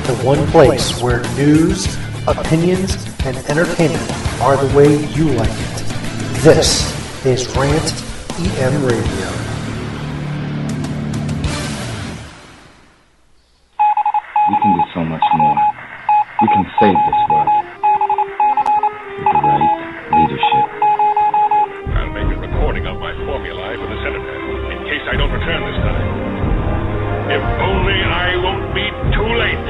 the one place where news, opinions, and entertainment are the way you like it. This is Rant EM Radio. We can do so much more. We can save this world. With the right leadership. I'll make a recording of my formulae for the senator, in case I don't return this time. If only I won't be too late.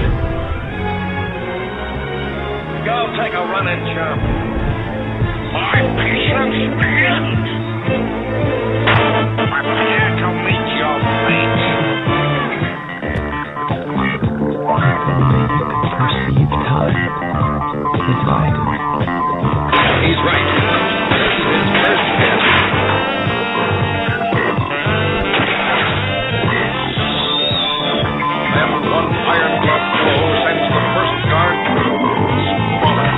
Go take a run and jump. My patience begins. I'm here to meet your fate. Perceive time. Divide. He's right. This is his first hit. Then one iron glove blow sends the first guard smaller.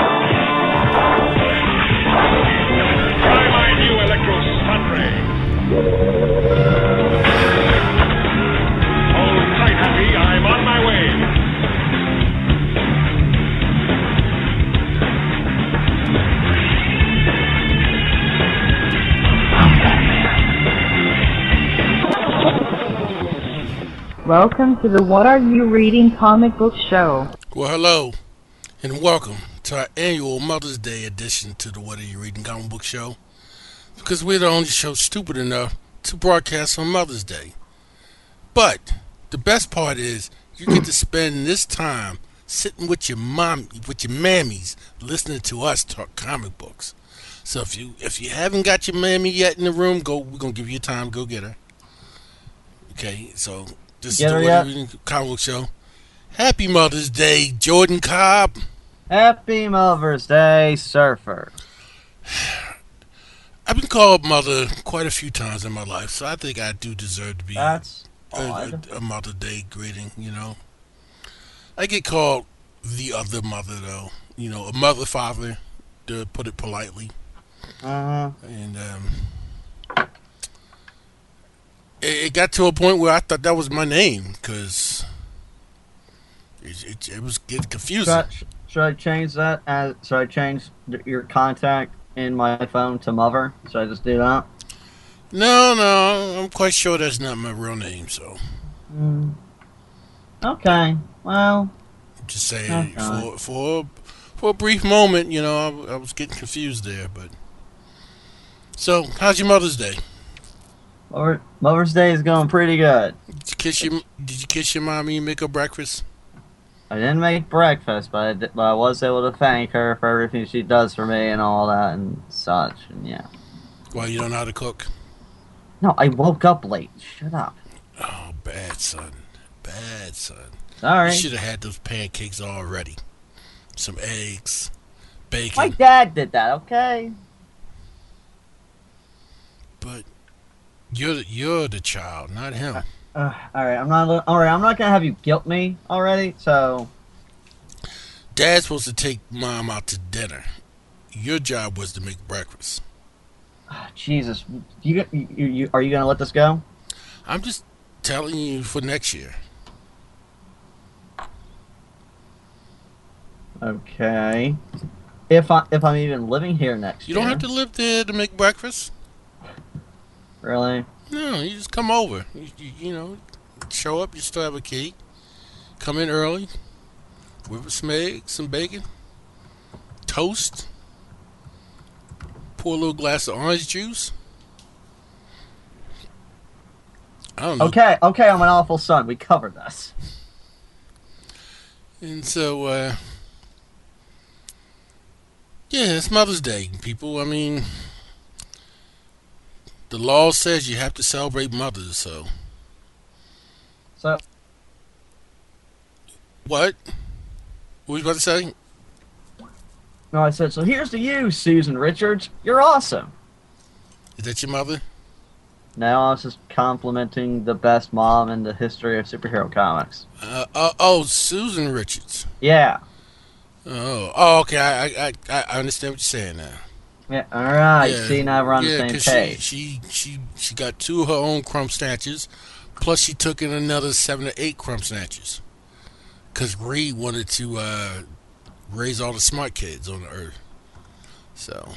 Try my new electro stun ray. Hold tight, Happy. I'm on my way. Welcome to the What Are You Reading comic book show. Well, hello, and welcome to our annual Mother's Day edition to the What Are You Reading comic book show. Because we're the only show stupid enough to broadcast on Mother's Day. But the best part is you get to spend this time sitting with your mammies, listening to us talk comic books. So if you haven't got your mammy yet in the room, we're gonna give you time. Go get her. Okay, so. This is the What Are You Reading comic book show. Happy Mother's Day, Jordan Cobb. Happy Mother's Day, Surfer. I've been called mother quite a few times in my life, so I think I do deserve to be a Mother's Day greeting, you know. I get called the other mother, though. You know, a mother, father, to put it politely. And, it got to a point where I thought that was my name, because it was getting confusing. Should I change that? Should I change your contact in my phone to Mother? Should I just do that? No, I'm quite sure that's not my real name, so. Okay, well. Just saying, okay. For a brief moment, you know, I was getting confused there, but. So, how's your Mother's Day? Mother's Day is going pretty good. Did you kiss your mommy and make her breakfast? I didn't make breakfast, but I was able to thank her for everything she does for me and all that and such, and yeah. Well, you don't know how to cook? No, I woke up late. Shut up. Oh, bad son. Bad son. Sorry. You should have had those pancakes already. Some eggs, bacon. My dad did that, okay? But you're the child, not him. All right. I'm not gonna have you guilt me already. So, Dad's supposed to take Mom out to dinner. Your job was to make breakfast. Jesus, are you gonna let this go? I'm just telling you for next year. Okay. If I'm even living here next year. You don't have to live there to make breakfast. Really? No, you just come over. You know, show up, you still have a key. Come in early. Whip some eggs, some bacon. Toast. Pour a little glass of orange juice. I don't know. Okay, I'm an awful son. We covered this. And so, yeah, it's Mother's Day, people. I mean, the law says you have to celebrate mothers, so. So. What? What were you about to say? No, I said, so here's to you, Susan Richards. You're awesome. Is that your mother? No, I was just complimenting the best mom in the history of superhero comics. Susan Richards. Yeah. Oh, okay. I understand what you're saying now. Yeah, all right. Yeah. See, now we're on the same page. She got 2 of her own crumb snatchers, plus she took in another 7 or 8 crumb snatchers. because Reed wanted to raise all the smart kids on the earth. So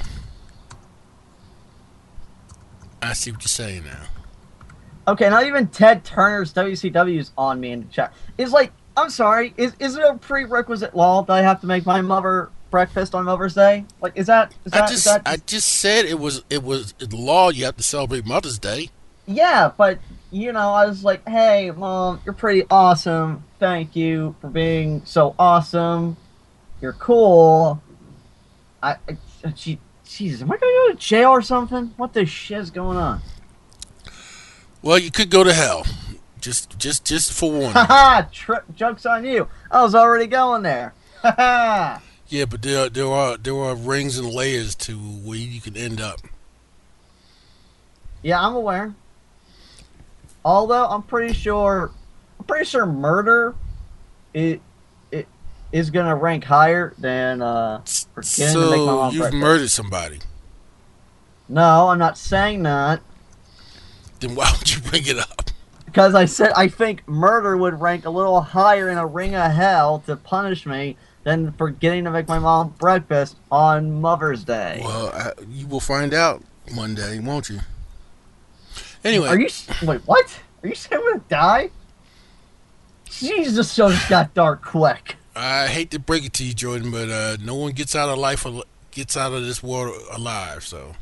I see what you're saying now. Okay, not even Ted Turner's WCW's on me in the chat. It's like, I'm sorry, is it a prerequisite law that I have to make my mother breakfast on Mother's Day? Like, I just said it was the law. You have to celebrate Mother's Day. Yeah, but I was like, hey, Mom, you're pretty awesome. Thank you for being so awesome. You're cool. Jesus, am I gonna go to jail or something? What the shit's going on? Well, you could go to hell. Just for warning. Haha, joke's on you. I was already going there. Haha. Yeah, but there are rings and layers to where you can end up. Yeah, I'm aware. Although I'm pretty sure murder is gonna rank higher than pretending to make my mom you've breakfast. murdered somebody. No, I'm not saying that. Then why would you bring it up? Because I said I think murder would rank a little higher in a ring of hell to punish me than forgetting to make my mom breakfast on Mother's Day. Well, you will find out one day, won't you? Anyway. Wait, what? Are you saying I'm gonna die? Jesus, the show just got dark quick. I hate to break it to you, Jordan, but no one gets out of this world alive. So,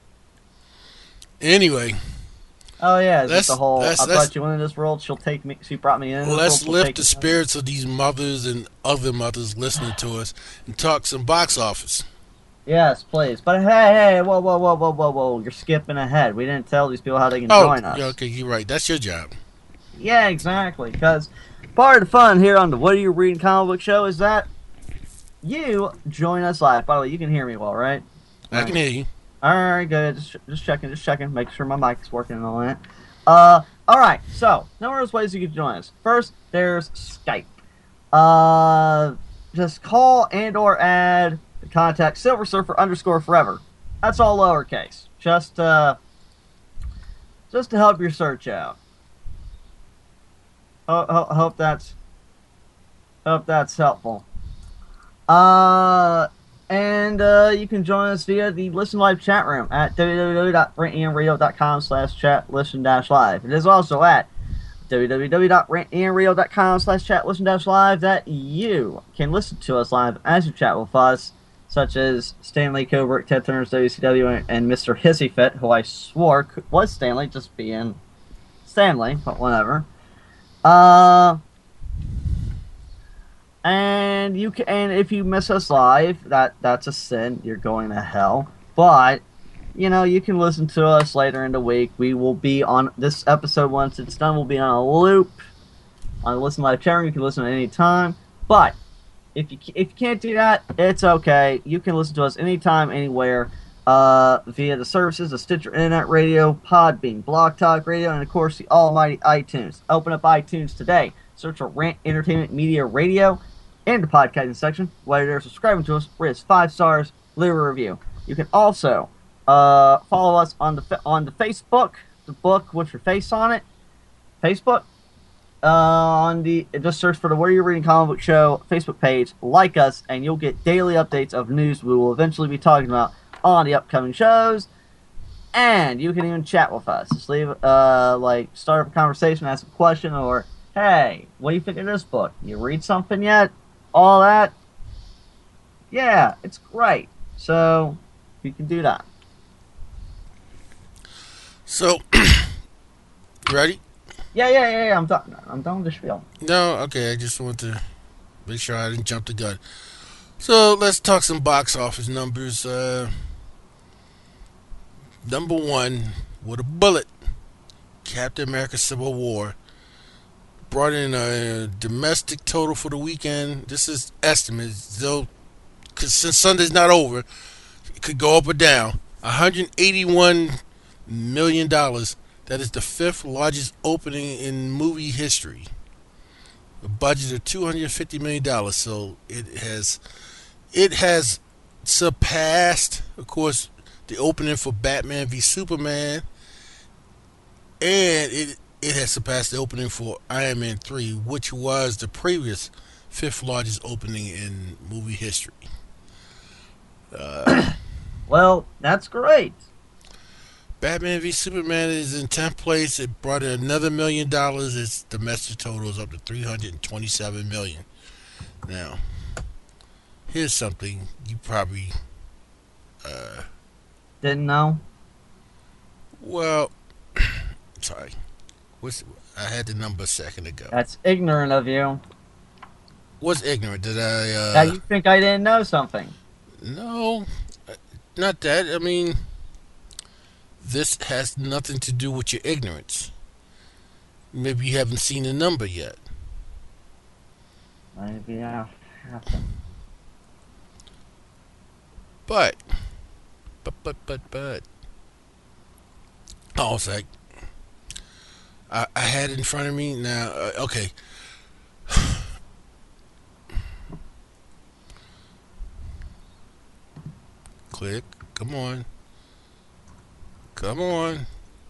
anyway. Oh yeah, is the whole I brought you into this world, she'll take me. She brought me in. Let's lift the spirits of these mothers and other mothers listening to us and talk some box office. Yes, please. But hey, whoa! You're skipping ahead. We didn't tell these people how they can join us. Yeah, okay, you're right. That's your job. Yeah, exactly. Because part of the fun here on the What Are You Reading comic book show is that you join us live. By the way, you can hear me well, right? I can hear you. Alright, good. Just checking. Make sure my mic is working and all that. Alright, so, numerous ways you can join us. First, there's Skype. Just call and or add the contact Silver Surfer _forever. That's all lowercase. Just to help your search out. Hope that's helpful. And you can join us via the Listen Live chat room at www.rantamradio.com/chat-listen-live. It is also at www.rantamradio.com/chat-listen-live that you can listen to us live as you chat with us, such as Stanley Kubrick, Ted Turner's WCW, and Mr. Hissyfit, who I swore was Stanley, just being Stanley, but whatever. And if you miss us live, that's a sin. You're going to hell. But you can listen to us later in the week. We will be on this episode once it's done. We'll be on a loop on the Listen Live chat room. You can listen at any time. But if you can't do that, it's okay. You can listen to us anytime, anywhere, via the services of Stitcher Internet Radio, Podbean, Blog Talk Radio, and of course the almighty iTunes. Open up iTunes today. Search for Rant Entertainment Media Radio in the podcasting section. While you're subscribing to us, rate us 5 stars, leave a review. You can also follow us on the Facebook, the book with your face on it. Facebook. Just search for the What Are You Reading comic book show Facebook page. Like us, and you'll get daily updates of news we will eventually be talking about on the upcoming shows. And you can even chat with us. Just leave, start up a conversation, ask a question, or hey, what do you think of this book? You read something yet? All that? Yeah, it's great. So, you can do that. So, ready? Yeah. I'm done with the spiel. No, okay. I just want to make sure I didn't jump the gun. So, let's talk some box office numbers. Number 1, with a bullet, Captain America Civil War. Brought in a domestic total for the weekend. This is estimates, though, because since Sunday's not over, it could go up or down. $181 million. That is the 5th largest opening in movie history. A budget of $250 million. So it has surpassed, of course, the opening for Batman v Superman, and it has surpassed the opening for Iron Man 3, which was the previous fifth largest opening in movie history. Well, that's great. Batman v Superman is in 10th place. It brought in another $1 million. Its domestic total is up to $327 million. Now, here's something you probably Didn't know. well, sorry. I had the number a second ago. That's ignorant of you. What's ignorant? Did I? Now you think I didn't know something? No, not that. I mean, this has nothing to do with your ignorance. Maybe you haven't seen the number yet. Maybe I haven't. But. Oh, it's like I had it in front of me now. Okay. Click. Come on. Come on.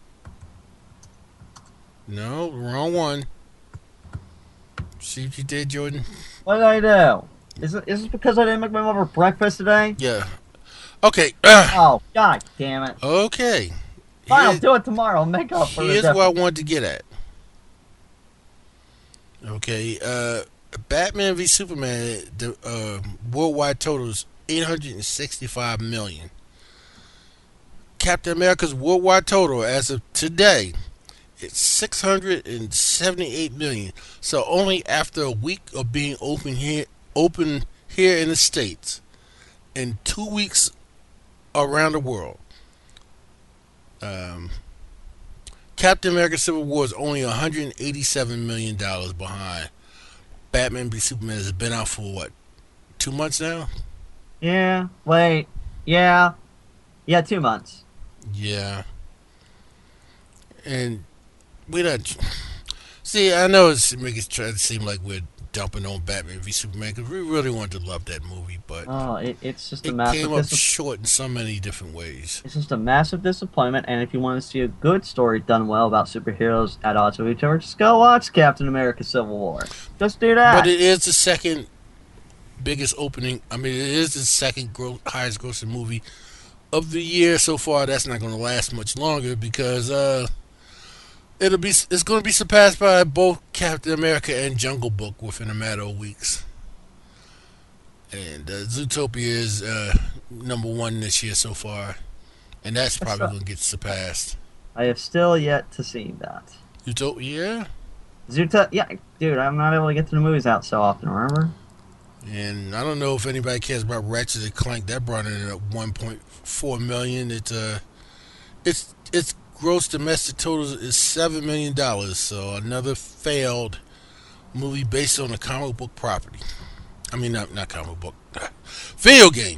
No, wrong one. See what you did, Jordan? What did I do? Is this because I didn't make my mother breakfast today? Yeah. Okay. Oh, god damn it. Okay. Fine, I'll do it tomorrow. I'll make up for it. Here's what I wanted to get at. Okay. Batman v Superman, the worldwide total is $865 million. Captain America's worldwide total as of today is $678 million. So only after a week of being open here in the States and 2 weeks around the world, Captain America Civil War is only $187 million behind Batman v Superman. Has been out for what, 2 months now? Yeah, wait. Yeah. Yeah, 2 months. Yeah. And we don't see. I know it's making it try to seem like we're dumping on Batman v Superman because we really wanted to love that movie, but Oh, it's just a it massive came up short in so many different ways. It's just a massive disappointment, and if you want to see a good story done well about superheroes at odds with each other, just go watch Captain America Civil War. Just do that. But it is the second biggest opening. I mean, it is the second highest grossing movie of the year so far. That's not going to last much longer because it's going to be surpassed by both Captain America and Jungle Book within a matter of weeks. And Zootopia is number one this year so far, and that's probably going to get surpassed. I have still yet to see that. Zootopia, Yeah, dude, I'm not able to get to the movies out so often. Remember? and I don't know if anybody cares about Ratchet and Clank. That brought in at 1.4 million. Its gross domestic total is $7 million. So another failed movie based on a comic book property. I mean, not comic book, video game.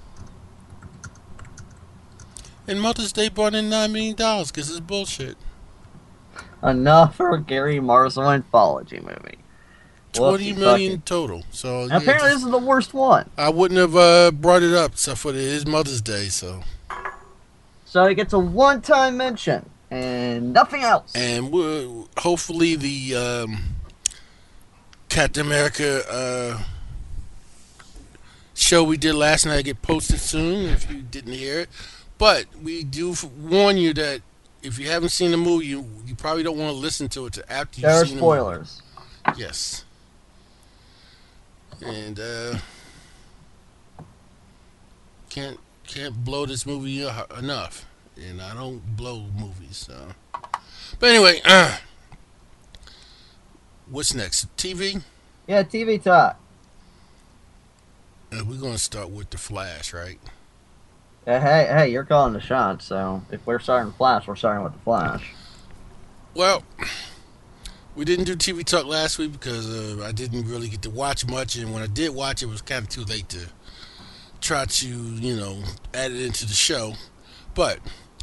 And Mother's Day brought in $9 million because it's bullshit. Enough for a Gary Marshall anthology movie. 20 million total. So And apparently this is the worst one. I wouldn't have brought it up except for it is Mother's Day. So it gets a one-time mention and nothing else. and hopefully the Captain America show we did last night get posted soon if you didn't hear it. But we do warn you that if you haven't seen the movie, you probably don't want to listen to it till after you've seen spoilers. the movie. Yes. And can't blow this movie enough. And I don't blow movies. So. But anyway, what's next? TV? Yeah, TV talk. We're going to start with The Flash, right? Hey, you're calling the shots, so if we're starting Flash, we're starting with the Flash. Well, we didn't do TV talk last week because I didn't really get to watch much, and when I did watch it was kind of too late to try to, add it into the show. But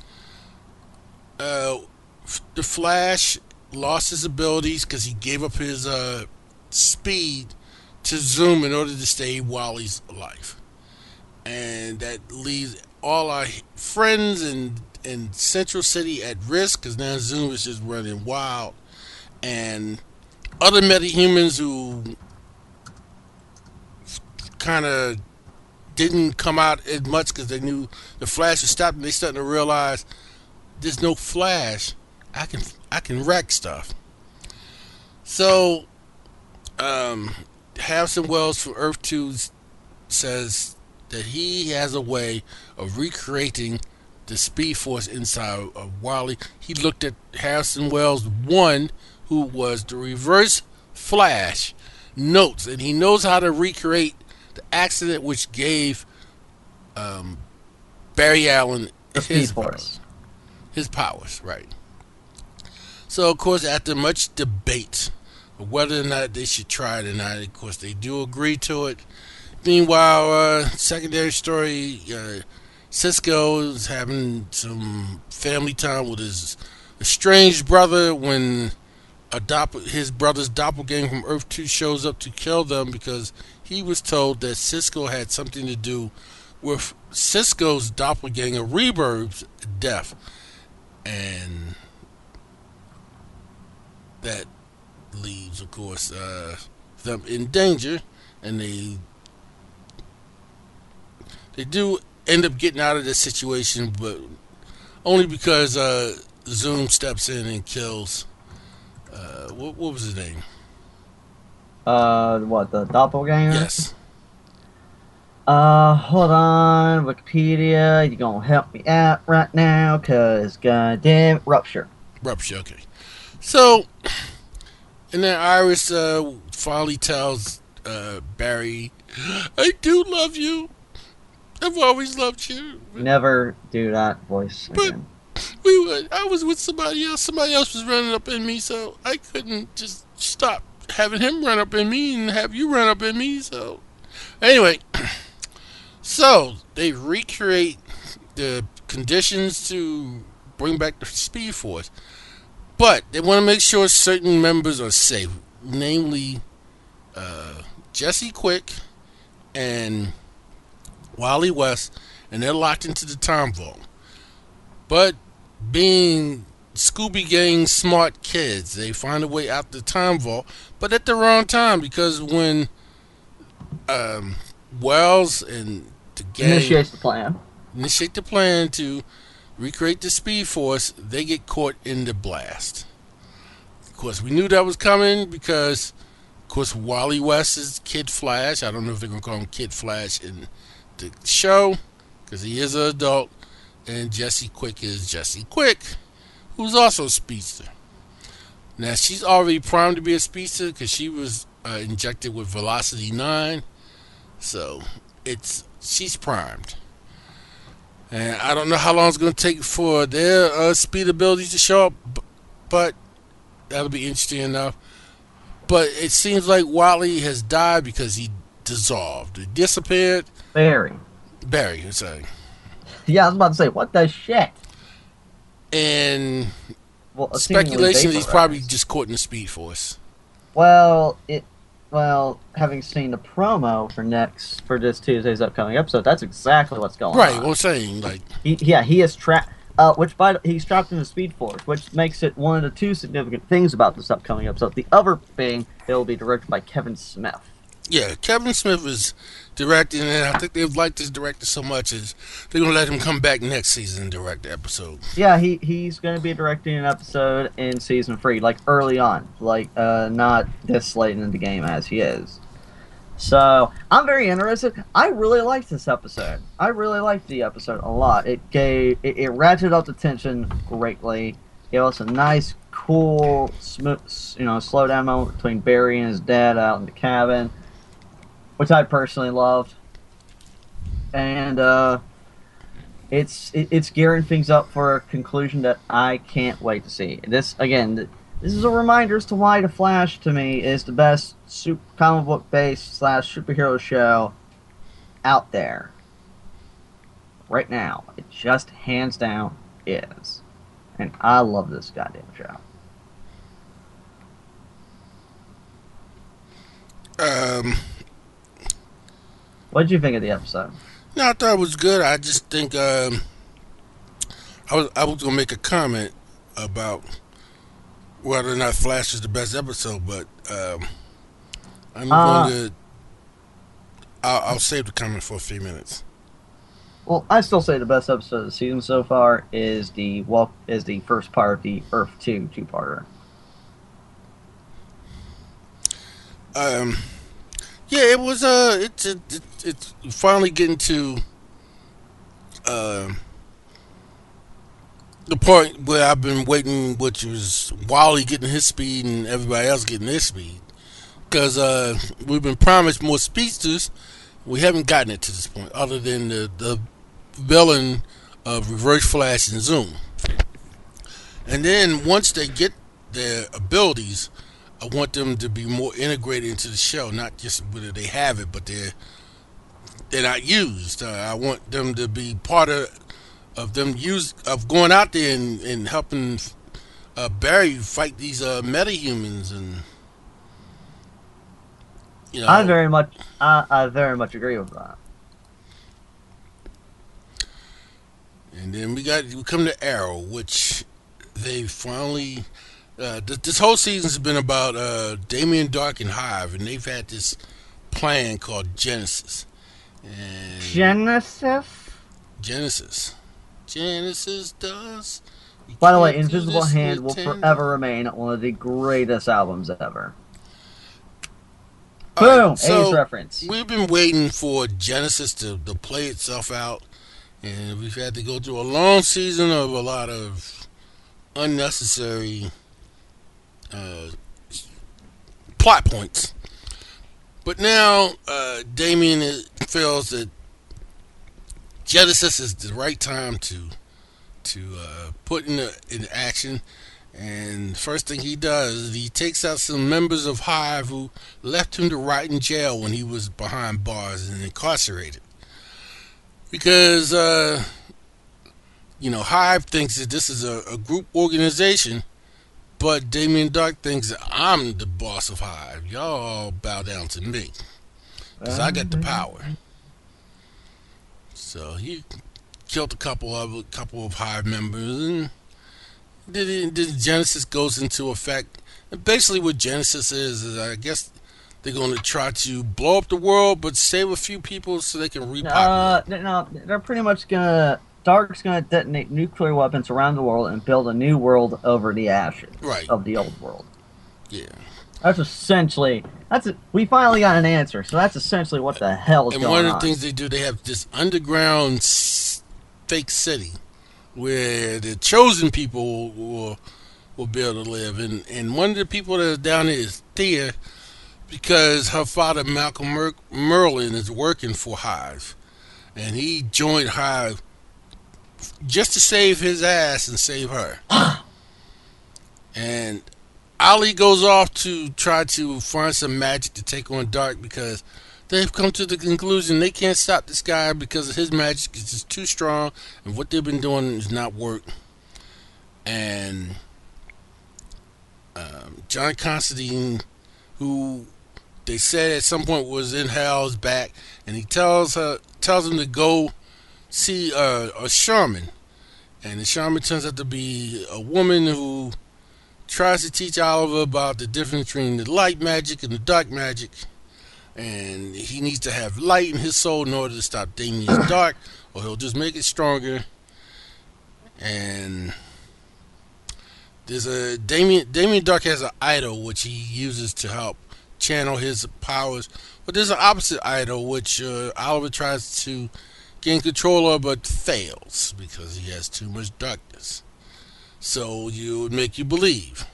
The Flash lost his abilities because he gave up his speed to zoom in order to save Wally's life. And that leaves all our friends in Central City at risk because now Zoom is just running wild. And other metahumans who kind of didn't come out as much because they knew the Flash was stopped, and they starting to realize there's no Flash. I can wreck stuff. So, Harrison Wells from Earth 2 says that he has a way of recreating the Speed Force inside of Wally. He looked at Harrison Wells 1, who was the Reverse Flash, notes, and he knows how to recreate the accident which gave Barry Allen his powers, right? So, of course, after much debate of whether or not they should try it or not, of course, they do agree to it. Meanwhile, secondary story, Cisco is having some family time with his estranged brother when his brother's doppelganger from Earth 2 shows up to kill them because he was told that Cisco had something to do with Cisco's doppelganger Reverb's death. And that leaves, of course, them in danger, and they do end up getting out of this situation, but only because Zoom steps in and kills. What was his name? The doppelganger? Yes. Hold on, Wikipedia, you gonna help me out right now, cause goddamn Rupture. Rupture, okay. So, and then Iris finally tells Barry, I do love you. I've always loved you. Never do that voice again. I was with somebody else. Somebody else was running up in me, so I couldn't just stop having him run up in me and have you run up in me. So, anyway, so they recreate the conditions to bring back the Speed Force, but they want to make sure certain members are safe, namely Jesse Quick and Wally West, and they're locked into the time vault. But being Scooby Gang smart kids, they find a way out the time vault, but at the wrong time, because when Wells and the gang initiate the plan to recreate the Speed Force, they get caught in the blast. Of course, we knew that was coming because, of course, Wally West is Kid Flash. I don't know if they're going to call him Kid Flash in the show because he is an adult. And Jesse Quick is Jesse Quick, who's also a speedster. Now, she's already primed to be a speedster because she was injected with Velocity 9. So, she's primed. And I don't know how long it's going to take for their speed abilities to show up, but that'll be interesting enough. But it seems like Wally has died because he dissolved. He disappeared. Barry, sorry. Yeah, I was about to say, what the shit? And speculation he's probably just caught in the Speed Force. Well, having seen the promo for this Tuesday's upcoming episode, that's exactly what's going on. Right, what I'm saying, like he is trapped. He's trapped in the Speed Force, which makes it one of the two significant things about this upcoming episode. The other being it will be directed by Kevin Smith. Yeah, Kevin Smith is directing, and I think they've liked this director so much as they're going to let him come back next season and direct the episode. Yeah, he's going to be directing an episode in season 3, like early on, like not this late in the game as he is. So I'm very interested. I really liked this episode. I really liked the episode a lot. It ratcheted up the tension greatly. It was a nice, cool, smooth, slow down moment between Barry and his dad out in the cabin, which I personally loved, and it's gearing things up for a conclusion that I can't wait to see. This is a reminder as to why The Flash to me is the best comic book based / superhero show out there right now. It just hands down is, and I love this goddamn show. What did you think of the episode? No, I thought it was good. I just think I was going to make a comment about whether or not Flash is the best episode, but I'm going to I'll save the comment for a few minutes. Well, I still say the best episode of the season so far is the first part of the Earth 2 two-parter. Yeah, it was it's finally getting to the point where I've been waiting, which was Wally getting his speed and everybody else getting their speed. Because we've been promised more speedsters, we haven't gotten it to this point, other than the villain of Reverse Flash and Zoom. And then once they get their abilities, I want them to be more integrated into the show, not just whether they have it, but they're not used. I want them to be part of going out there and helping Barry fight these metahumans, and I very much agree with that. And then we come to Arrow, which they finally. This whole season's been about Damien Dark and Hive, and they've had this plan called Genesis. And Genesis does. By the way, Invisible Hand will forever remain one of the greatest albums ever. Boom! So Ace reference. We've been waiting for Genesis to play itself out, and we've had to go through a long season of a lot of unnecessary plot points. But now Damien feels that Genesis is the right time to put in action. And first thing he does is he takes out some members of Hive who left him to rot in jail when he was behind bars and incarcerated. Because, Hive thinks that this is a group organization, but Damien Dark thinks that I'm the boss of Hive. Y'all all bow down to me, because I got the power. So he killed a couple of Hive members, and then Genesis goes into effect. And basically what Genesis is I guess they're going to try to blow up the world, but save a few people so they can repopulate. No, they're pretty much Dark's gonna detonate nuclear weapons around the world and build a new world over the ashes of the old world. Yeah. That's essentially we finally got an answer. So that's essentially what the hell is going on. And one of the things they do, they have this underground fake city where the chosen people will be able to live. And one of the people that are down there is Thea, because her father Malcolm Merlin is working for Hive, and he joined Hive just to save his ass and save her. And Ali goes off to try to find some magic to take on Dark, because they've come to the conclusion they can't stop this guy because his magic is just too strong, and what they've been doing is not work. And John Constantine, who they said at some point was in hell, is back, and he tells him to go see a shaman. And the shaman turns out to be a woman who tries to teach Oliver about the difference between the light magic and the dark magic. And he needs to have light in his soul in order to stop Damien's dark, or he'll just make it stronger. And there's Damien Dark has an idol which he uses to help channel his powers. But there's an opposite idol which Oliver tries to gain control of, but fails because he has too much darkness. So you would make you believe.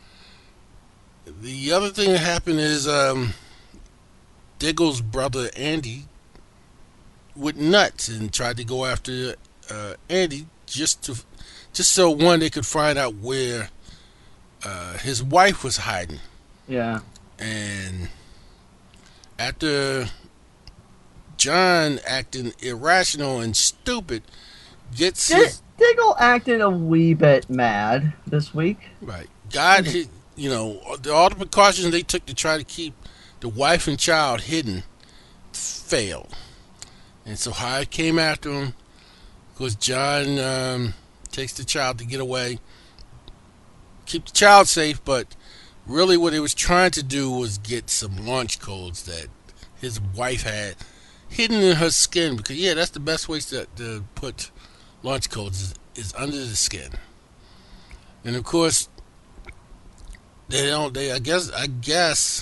The other thing that happened is Diggle's brother Andy went nuts and tried to go after Andy just so they could find out where his wife was hiding. Yeah. And after John, acting irrational and stupid, Diggle acted a wee bit mad this week. Right. God, all the precautions they took to try to keep the wife and child hidden failed. And so Hyde came after him, because John takes the child to get away, keep the child safe, but really what he was trying to do was get some launch codes that his wife had hidden in her skin. Because yeah, that's the best way to put launch codes is under the skin. And of course, they don't. I guess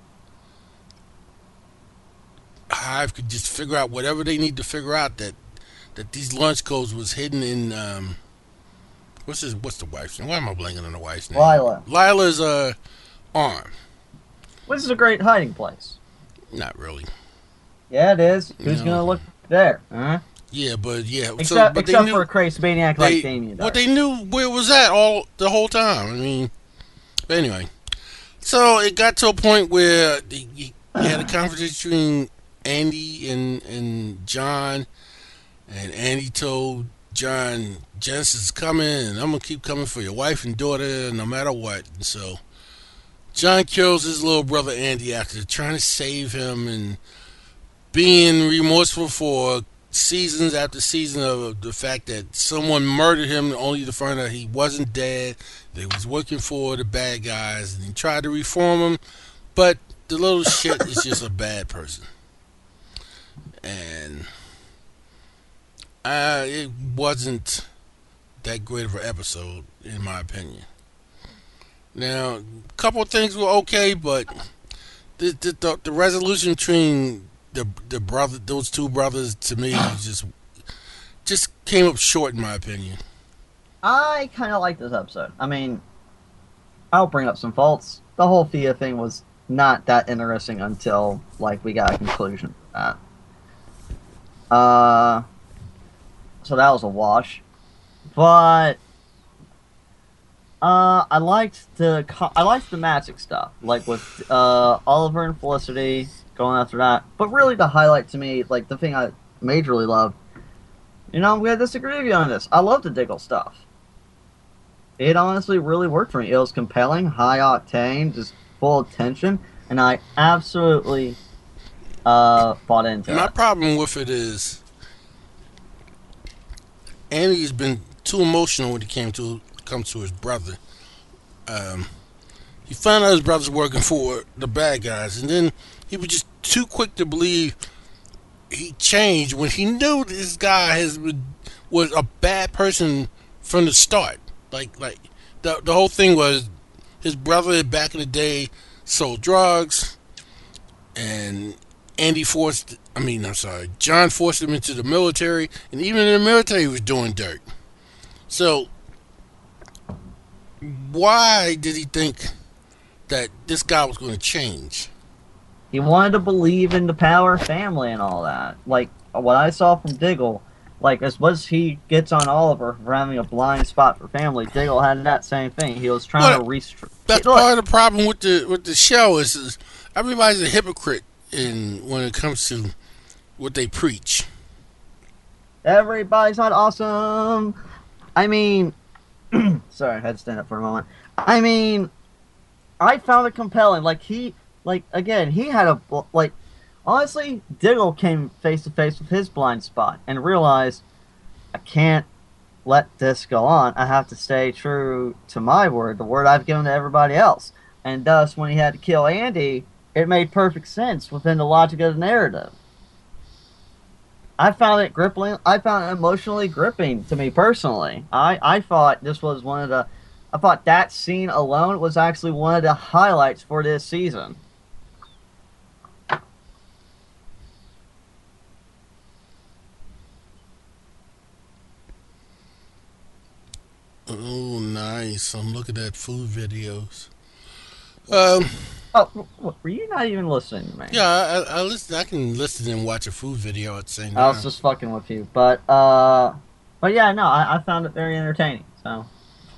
Hive could just figure out whatever they need to figure out that these launch codes was hidden in what's the wife's name? Why am I blanking on the wife's name? Lila's arm. Which is a great hiding place. Not really. Yeah, it is. Who's gonna look there? Huh? Yeah, but yeah. Except for a crazy maniac like Damien. But they knew where it was at the whole time. I mean, but anyway. So it got to a point where you had a conversation between Andy and John, and Andy told John, Genesis is coming, and I'm gonna keep coming for your wife and daughter, no matter what. And so John kills his little brother Andy after trying to save him and being remorseful for seasons after season of the fact that someone murdered him only to find out he wasn't dead. They was working for the bad guys, and he tried to reform him, but the little shit is just a bad person. And it wasn't that great of an episode, in my opinion. Now, a couple of things were okay, but the resolution between those two brothers, to me, just came up short, in my opinion. I kind of like this episode. I mean, I'll bring up some faults. The whole Thea thing was not that interesting until we got a conclusion for that. So that was a wash. But I liked the magic stuff, like with Oliver and Felicity going after that. But really, the highlight to me, the thing I majorly loved, I'm gonna disagree with you on this. I love the Diggle stuff. It honestly really worked for me. It was compelling, high octane, just full of tension, and I absolutely bought into it. My problem with it is Andy's been too emotional when it comes to his brother. He found out his brother's working for the bad guys, and then he was just too quick to believe he changed when he knew this guy was a bad person from the start. The whole thing was his brother back in the day sold drugs, and John forced him into the military, and even in the military he was doing dirt. So why did he think that this guy was going to change? He wanted to believe in the Power family and all that. What I saw from Diggle, as much as he gets on Oliver for having a blind spot for family, Diggle had that same thing. He was trying to restructure. That's part of the problem with the show is everybody's a hypocrite when it comes to what they preach. Everybody's not awesome. I mean, sorry, I had to stand up for a moment. I mean, I found it compelling. Again, he had honestly, Diggle came face to face with his blind spot and realized, I can't let this go on. I have to stay true to my word, the word I've given to everybody else. And thus, when he had to kill Andy, it made perfect sense within the logic of the narrative. I found it gripping. I found it emotionally gripping to me personally. I thought this was I thought that scene alone was actually one of the highlights for this season. Oh, nice. I'm looking at food videos. Were you not even listening to me? Yeah, I listen. I can listen and watch a food video at the same time. I was just fucking with you, but yeah, no, I found it very entertaining. So,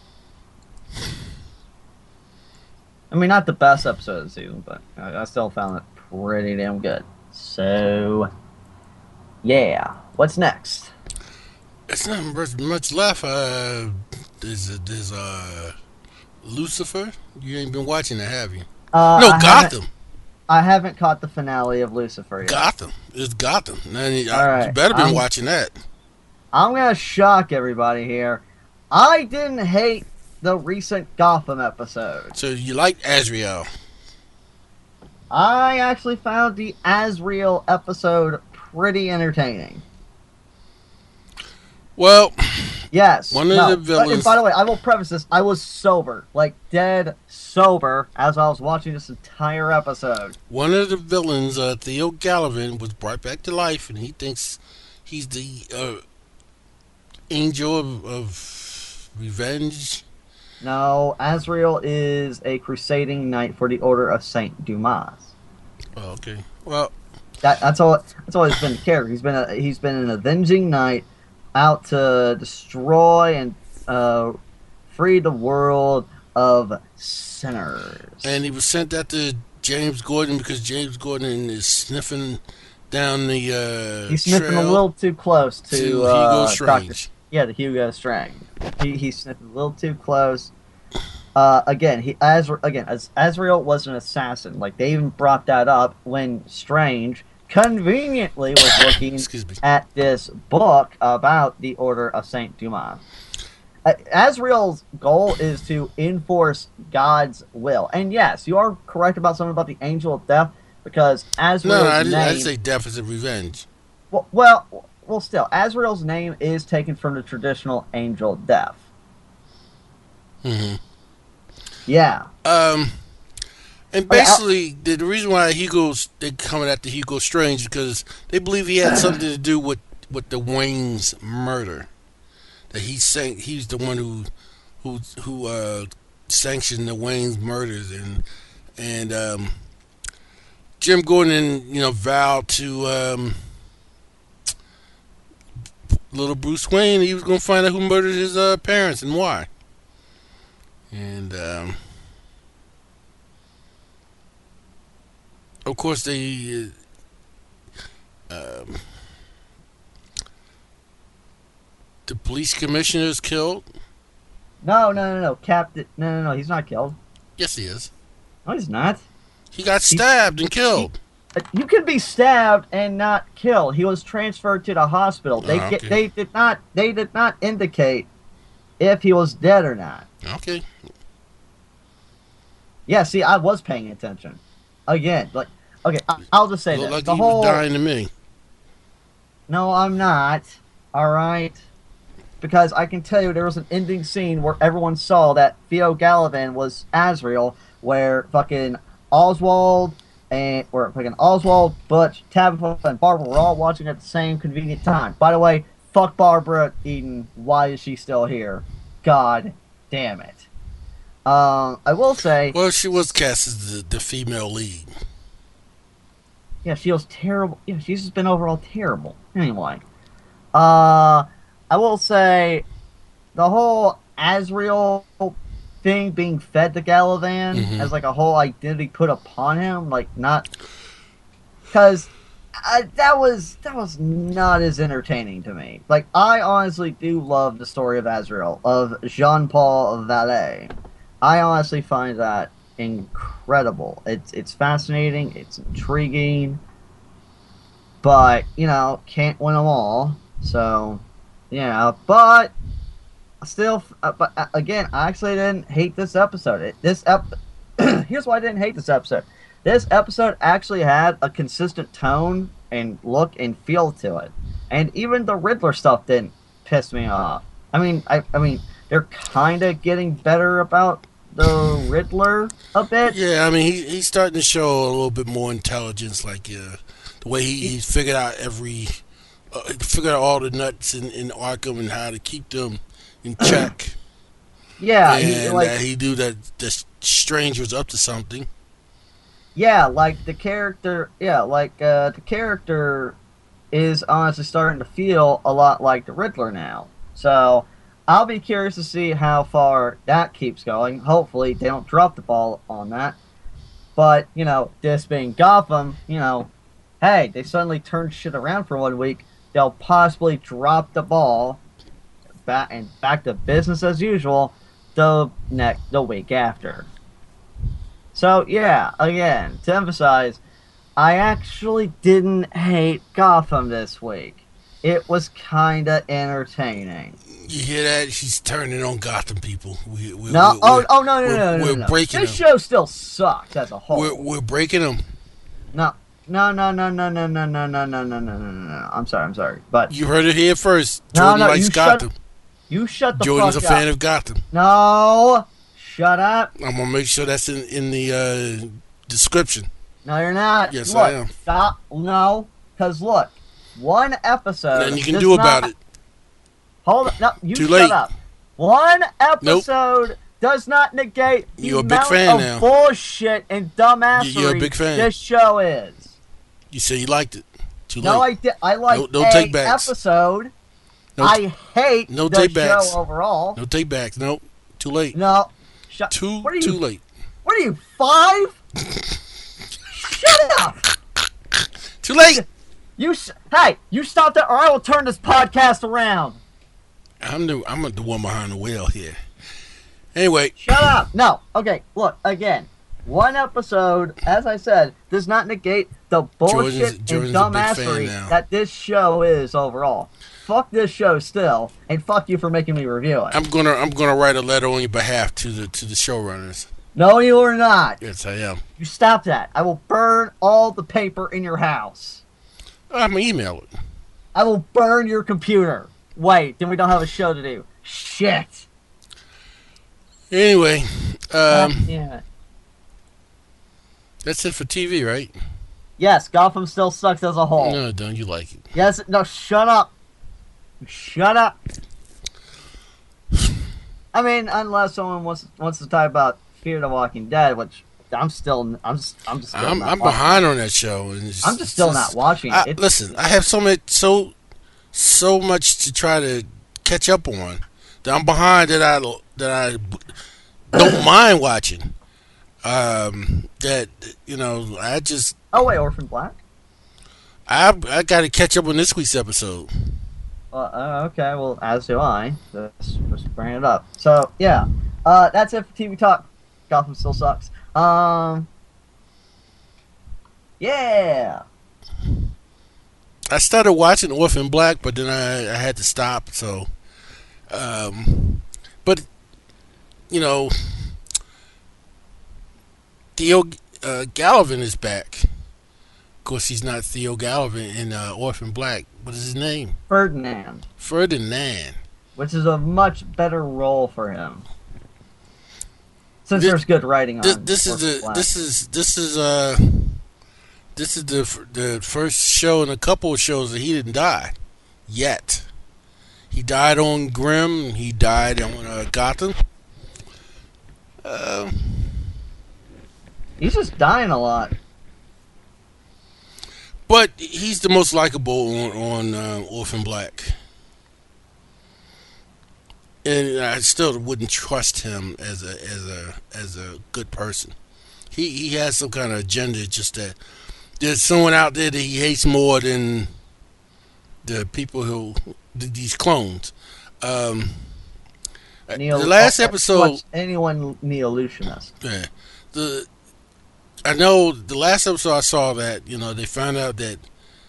I mean, not the best episode of the season, but I still found it pretty damn good. So, yeah, what's next? It's not much left. There's Lucifer. You ain't been watching it, have you? Gotham. I haven't caught the finale of Lucifer yet. Gotham. It's Gotham. Man, you right. better been watching that. I'm going to shock everybody here. I didn't hate the recent Gotham episode. So you like Azrael? I actually found the Azrael episode pretty entertaining. Well, Yes. one of the villains. And by the way, I will preface this. I was sober, like dead sober, as I was watching this entire episode. One of the villains, Theo Gallivan, was brought back to life, and he thinks he's the angel of revenge. No, Azrael is a crusading knight for the Order of Saint Dumas. Oh, okay. Well, That's all. That's always been the character. He's been an avenging knight out to destroy and free the world of sinners. and he was sent after James Gordon because James Gordon is sniffing down the He's sniffing trail a little too close to Hugo Strange. To Hugo Strange. He's sniffing a little too close. As Azrael was an assassin. Like, they even brought that up when Strange conveniently was looking Excuse me. at this book about the Order of Saint Dumas. Azrael's goal is to enforce God's will. And yes, you are correct about something about the Angel of Death, because Azrael's No, I didn't name... say death is a revenge. Well, still, Azrael's name is taken from the traditional Angel of Death. Mm-hmm. Yeah. And basically, the reason why they're coming after Hugo Strange because they believe he had something to do with the Wayne's murder. That he's the one who sanctioned the Wayne's murders, and Jim Gordon, vowed to little Bruce Wayne he was going to find out who murdered his parents and why. And of course, the police commissioner is killed. No. Captain. No. He's not killed. Yes, he is. No, he's not. He got stabbed and killed. You can be stabbed and not killed. He was transferred to the hospital. They did not indicate if he was dead or not. Okay. Yeah. See, I was paying attention. Again, I'll just say Looked this: like the he whole. was dying to me. No, I'm not. All right. Because I can tell you there was an ending scene where everyone saw that Theo Gallivan was Azrael, where fucking Oswald, Butch, Tabitha, and Barbara were all watching at the same convenient time. By the way, fuck Barbara Eden. Why is she still here? God damn it. I will say... Well, she was cast as the female lead. Yeah, she was terrible. Yeah, she's just been overall terrible. Anyway. I will say, the whole Azrael thing being fed to Gallivan as like a whole identity put upon him, like not, because that was not as entertaining to me. Like, I honestly do love the story of Azrael, of Jean-Paul Vallée. I honestly find that incredible. It's fascinating, it's intriguing, but can't win them all. So. Yeah, but still, again, I actually didn't hate this episode. Here's why I didn't hate this episode. This episode actually had a consistent tone and look and feel to it, and even the Riddler stuff didn't piss me off. I mean, they're kind of getting better about the Riddler a bit. Yeah, I mean, he's starting to show a little bit more intelligence, like the way he figured out figured out all the nuts in Arkham and how to keep them in check. Yeah, and he knew that the Strange was up to something. Yeah, like the character. Yeah, like the character is honestly starting to feel a lot like the Riddler now. So I'll be curious to see how far that keeps going. Hopefully they don't drop the ball on that. But this being Gotham, hey, they suddenly turned shit around for 1 week. They'll possibly drop the ball back to business as usual the week after. So yeah, again, to emphasize, I actually didn't hate Gotham this week. It was kinda entertaining. You hear that? She's turning on Gotham people. No. We're breaking this them. show still sucks as a whole. We're breaking them. No, No. I'm sorry. But You heard it here first. No, Jordan no, likes you Gotham. you shut the Jordan's a fuck fan up. of Gotham. No, shut up. I'm gonna make sure that's in the description. No, you're not. Yes, look, I am. Stop. No, because look, one episode. Nothing you can does do not- about it. Hold on. No, you Too shut late. up. One episode does not negate the You're a big amount fan of now. bullshit and dumbassery You're a big fan. this show is. You say you liked it. Too late. No, I did. I like No a take backs. episode. No, I hate no the take backs. show overall. no take backs. No, too late. No, Too What are you? late. What are you 5? Shut up! Too late. Hey, you stop that, or I will turn this podcast around. I'm the one behind the wheel here. Anyway, Shut up! No, okay. Look again. One episode, as I said, does not negate the bullshit Jordan's and a big fan dumbassery now. that this show is overall. Fuck this show still, and fuck you for making me review it. I'm gonna write a letter on your behalf to the showrunners. No, you are not. Yes, I am. You stop that. I will burn all the paper in your house. I'm gonna email it. I will burn your computer. Wait, then we don't have a show to do. Shit. Anyway, Yeah. that's it for TV, right? Yes, Gotham still sucks as a whole. No, don't you like it? Yes, no, shut up. Shut up. I mean, unless someone wants to talk about Fear the Walking Dead, which I'm just still not I'm watching. behind on that show. And I'm just still not watching it. Listen, I have so much to try to catch up on that I'm behind that I don't mind watching. That I just Oh wait, Orphan Black. I got to catch up on this week's episode. Okay, well, as do I. Just bring it up. So yeah, that's it for TV talk. Gotham still sucks. Yeah. I started watching Orphan Black, but then I had to stop. So, but Theo Gallivan is back. Of course, he's not Theo Gallivan in Orphan Black. What is his name? Ferdinand, Ferdinand. which is a much better role for him. Since there's good writing on This is Orphan Black. the first show in a couple of shows that he didn't die yet. He died on Grimm. He died on Gotham. He's just dying a lot. But he's the most likable on Orphan Black. And I still wouldn't trust him as a good person. He has some kind of agenda. Just that there's someone out there that he hates more than the people who these clones. The last episode, What's anyone Neolutionist? yeah, I know the last episode I saw that they found out that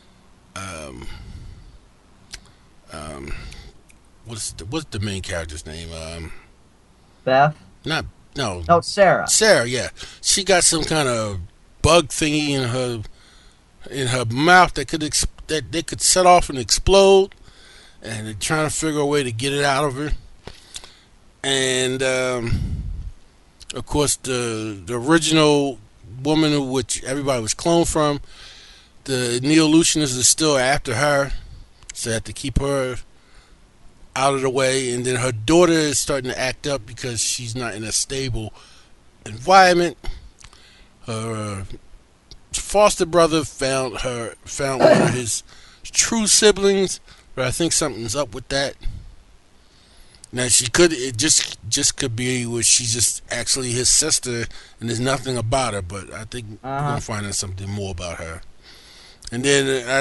what's the main character's name? Beth? No, No, Sarah. Sarah. Yeah, she got some kind of bug thingy in her mouth that could set off and explode, and they're trying to figure a way to get it out of her. And of course, the original woman, which everybody was cloned from, the Neolutionist is still after her, so they have to keep her out of the way. And then her daughter is starting to act up because she's not in a stable environment. Her foster brother found one of his true siblings, but I think something's up with that. Now it just could be where she's just actually his sister and there's nothing about her, but I think we're gonna find out something more about her. And then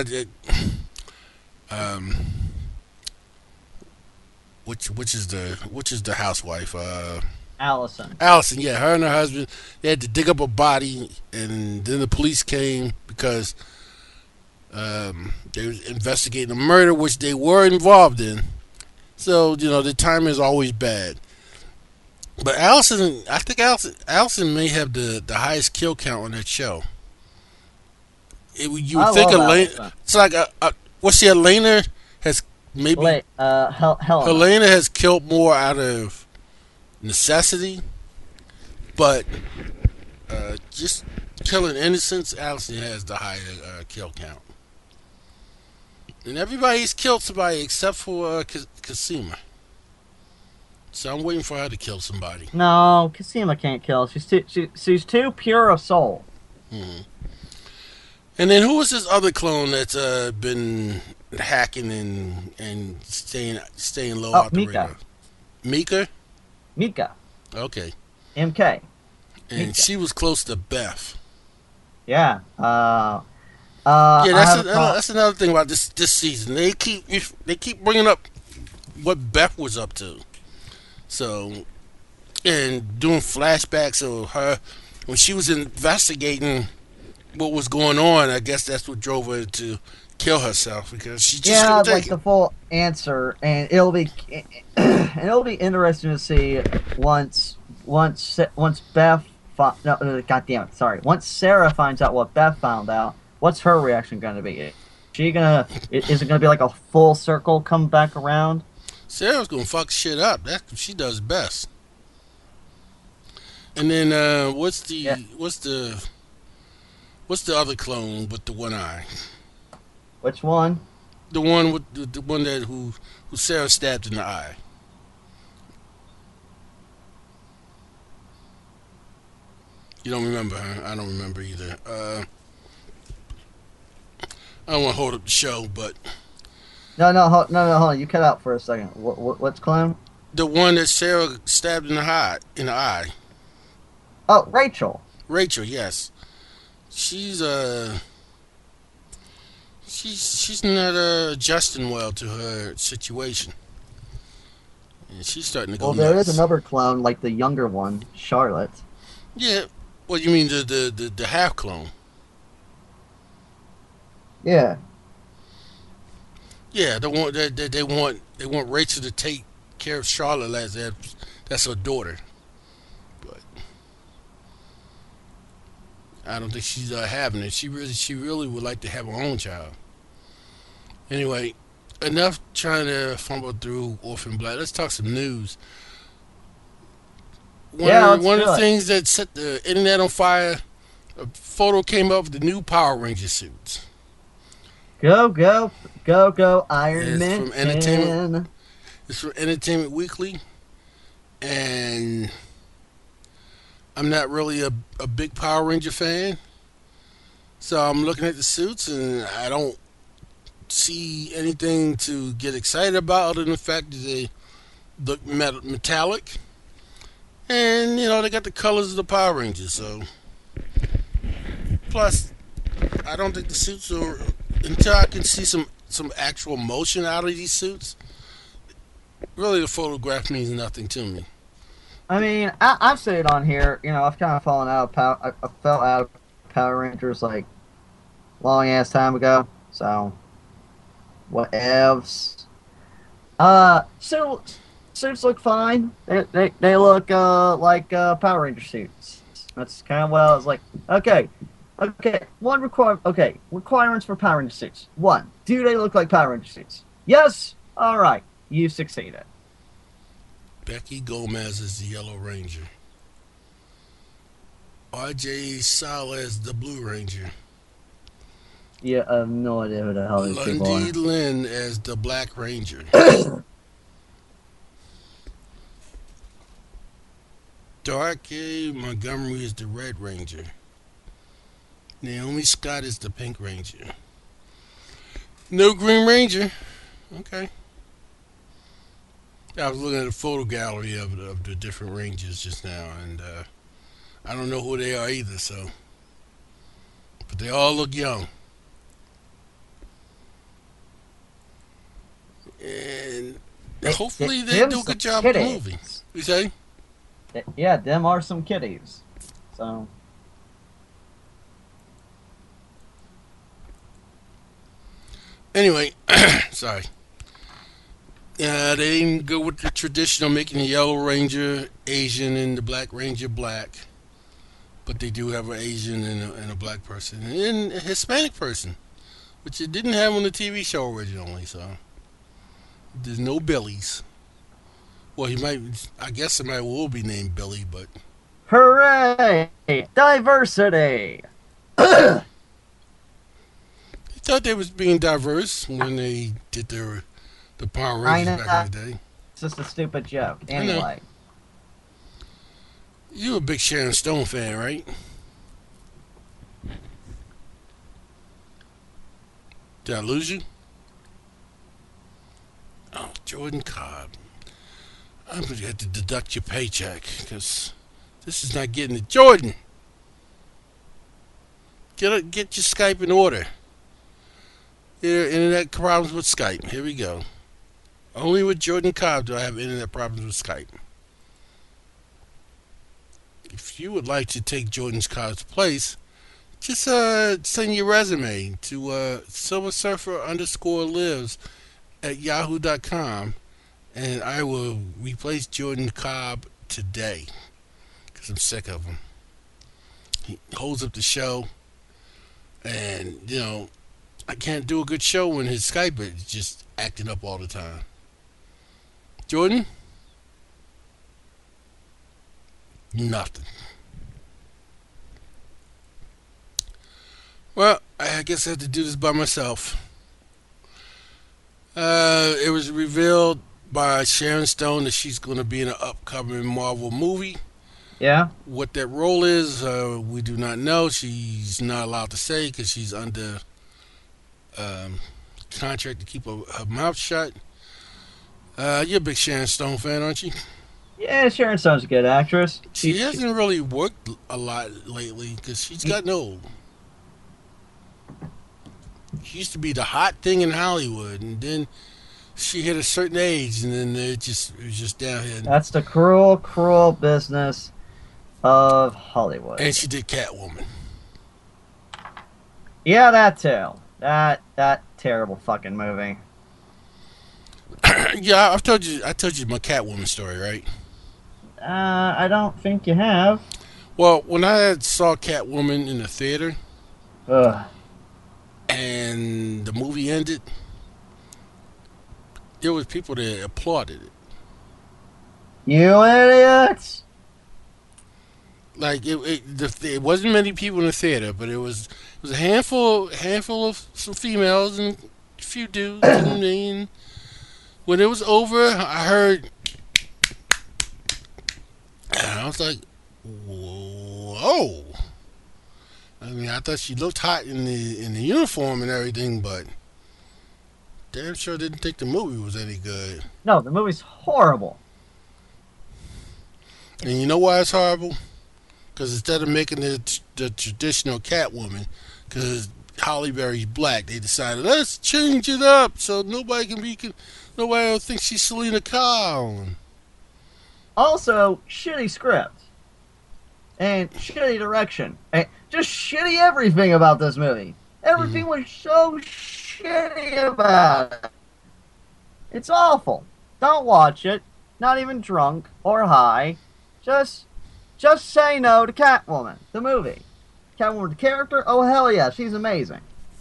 which is the housewife? Allison. Allison, yeah, her and her husband, they had to dig up a body, and then the police came because they were investigating a murder which they were involved in. So, the timing is always bad. But I think Allison may have the highest kill count on that show. You I would think love Elena. Allison. It's like what's the Elena has maybe Wait, Helena. Helena has killed more out of necessity, but just killing innocents, Allison has the higher kill count. And everybody's killed somebody except for Cosima. So I'm waiting for her to kill somebody. No, Cosima can't kill. She's too pure of soul. Hmm. And then who was this other clone that's been hacking and staying low out the Mika. radar? Mika? Mika. Okay. MK. And Mika. she was close to Beth. Yeah. Yeah, that's another thing about this season. They keep bringing up what Beth was up to. So, and doing flashbacks of her when she was investigating what was going on. I guess that's what drove her to kill herself because she just couldn't take like it. the full answer, and it'll be interesting to see once Beth. No, God damn it! Sorry. Once Sarah finds out what Beth found out, what's her reaction going to be? Is it going to be like a full circle come back around? Sarah's gonna fuck shit up. That's what she does best. And then what's the other clone with the one eye? Which one? The one with the one that who Sarah stabbed in the eye. You don't remember, huh? I don't remember either. I don't want to hold up the show, but No, hold on. You cut out for a second. What's clone? the one that Sarah stabbed in the eye. Oh, Rachel. Rachel, yes. She's not adjusting well to her situation. And she's starting to go Well, there nuts. is another clone, like the younger one, Charlotte. Yeah. Well, you mean the half clone? Yeah. Yeah, the one that they want Rachel to take care of Charlotte as that's her daughter. But I don't think she's having it. She really would like to have her own child. Anyway, enough trying to fumble through Orphan Black. Let's talk some news. One of the things that set the internet on fire, a photo came up of the new Power Ranger suits. Go, Iron Man. From Entertainment. It's from Entertainment Weekly, and I'm not really a big Power Ranger fan, so I'm looking at the suits and I don't see anything to get excited about other than the fact that they look metallic, and they got the colors of the Power Rangers. So, plus, I don't think the suits are until I can see some actual motion out of these suits. Really, the photograph means nothing to me. I mean, I've said it on here. I've kind of fallen out of Power. I fell out of Power Rangers like long ass time ago. So, whatevs. Suits look fine. They look like Power Ranger suits. That's kind of what I was like. Okay. Requirements for Power Ranger suits. 1, do they look like Power Ranger suits? Yes. All right. You succeeded. Becky Gomez is the Yellow Ranger. RJ Sala is the Blue Ranger. Yeah, I have no idea who the hell these people are. Lundy Lynn as the Black Ranger. Dark A. Montgomery is the Red Ranger. Naomi Scott is the Pink Ranger. No Green Ranger. Okay. I was looking at a photo gallery of the different Rangers just now, and I don't know who they are either, so. But they all look young. And hopefully they do a good job with the movie. You say? Yeah, them are some kitties. So. Anyway, sorry. They didn't go with the traditional making the Yellow Ranger Asian and the Black Ranger black. but they do have an Asian and a black person and a Hispanic person, which it didn't have on the TV show originally. So there's no Billies. Well, he might. I guess somebody will be named Billy, but Hooray! Diversity! they thought they was being diverse when they did the Power Rangers back in the day. It's just a stupid joke. I know. Anyway. You a big Sharon Stone fan, right? Did I lose you? Oh, Jordan Cobb. I'm going to have to deduct your paycheck because this is not getting it. Jordan! Get your Skype in order. Internet problems with Skype. Here we go. Only with Jordan Cobb do I have internet problems with Skype. If you would like to take Jordan Cobb's place, just send your resume to silversurfer_lives at yahoo.com, and I will replace Jordan Cobb today because I'm sick of him. He holds up the show, and I can't do a good show when his Skype is just acting up all the time. Jordan? Nothing. Well, I guess I have to do this by myself. It was revealed by Sharon Stone that she's going to be in an upcoming Marvel movie. Yeah? What that role is, we do not know. She's not allowed to say because she's under contract to keep her mouth shut. You're a big Sharon Stone fan, aren't you? Yeah, Sharon Stone's a good actress. She hasn't really worked a lot lately because she's gotten old. She used to be the hot thing in Hollywood, and then she hit a certain age, and then it was just downhill. That's the cruel, cruel business of Hollywood. And she did Catwoman. Yeah, that too. That terrible fucking movie. Yeah, I told you my Catwoman story, right? I don't think you have. Well, when I saw Catwoman in the theater, Ugh. and the movie ended, there was people that applauded it. You idiots! Like it wasn't many people in the theater, but it was a handful of some females and a few dudes and me. And when it was over, I heard, and I was like, "Whoa!" I mean, I thought she looked hot in the uniform and everything, but damn sure didn't think the movie was any good. No, the movie's horrible. And you know why it's horrible? Because instead of making the traditional Catwoman, because Halle Berry's black, they decided, let's change it up so nobody will think she's Selena Kyle. Also, shitty script. And shitty direction. And just shitty everything about this movie. Everything was so shitty about it. It's awful. Don't watch it. Not even drunk or high. Just say no to Catwoman, the movie. Catwoman, the character? Oh, hell yeah, she's amazing.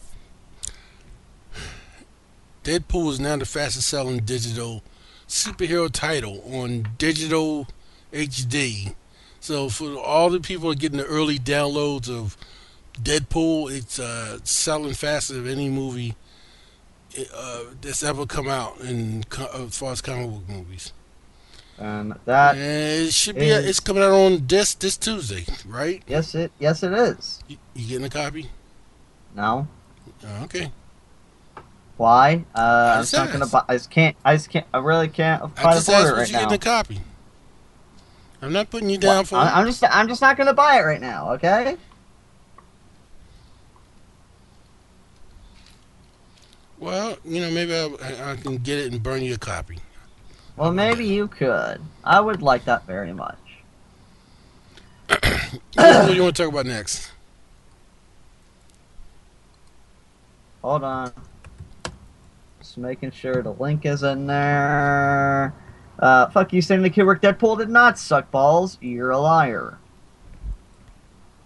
Deadpool is now the fastest selling digital superhero title on digital HD. So for all the people that are getting the early downloads of Deadpool, it's selling faster than any movie that's ever come out as far as comic book movies. And that it should be. It's coming out on this Tuesday, right? Yes, it is. You getting a copy? No. Oh, okay. Why? I'm not gonna buy. I really can't I just asked afford it right you now. getting a copy. I'm not putting you down for. I'm just not gonna buy it right now. Okay. Well, maybe I can get it and burn you a copy. Well, maybe you could. I would like that very much. What do you want to talk about next? Hold on. Just making sure the link is in there. Fuck you saying the Kubrick Deadpool did not suck balls. You're a liar.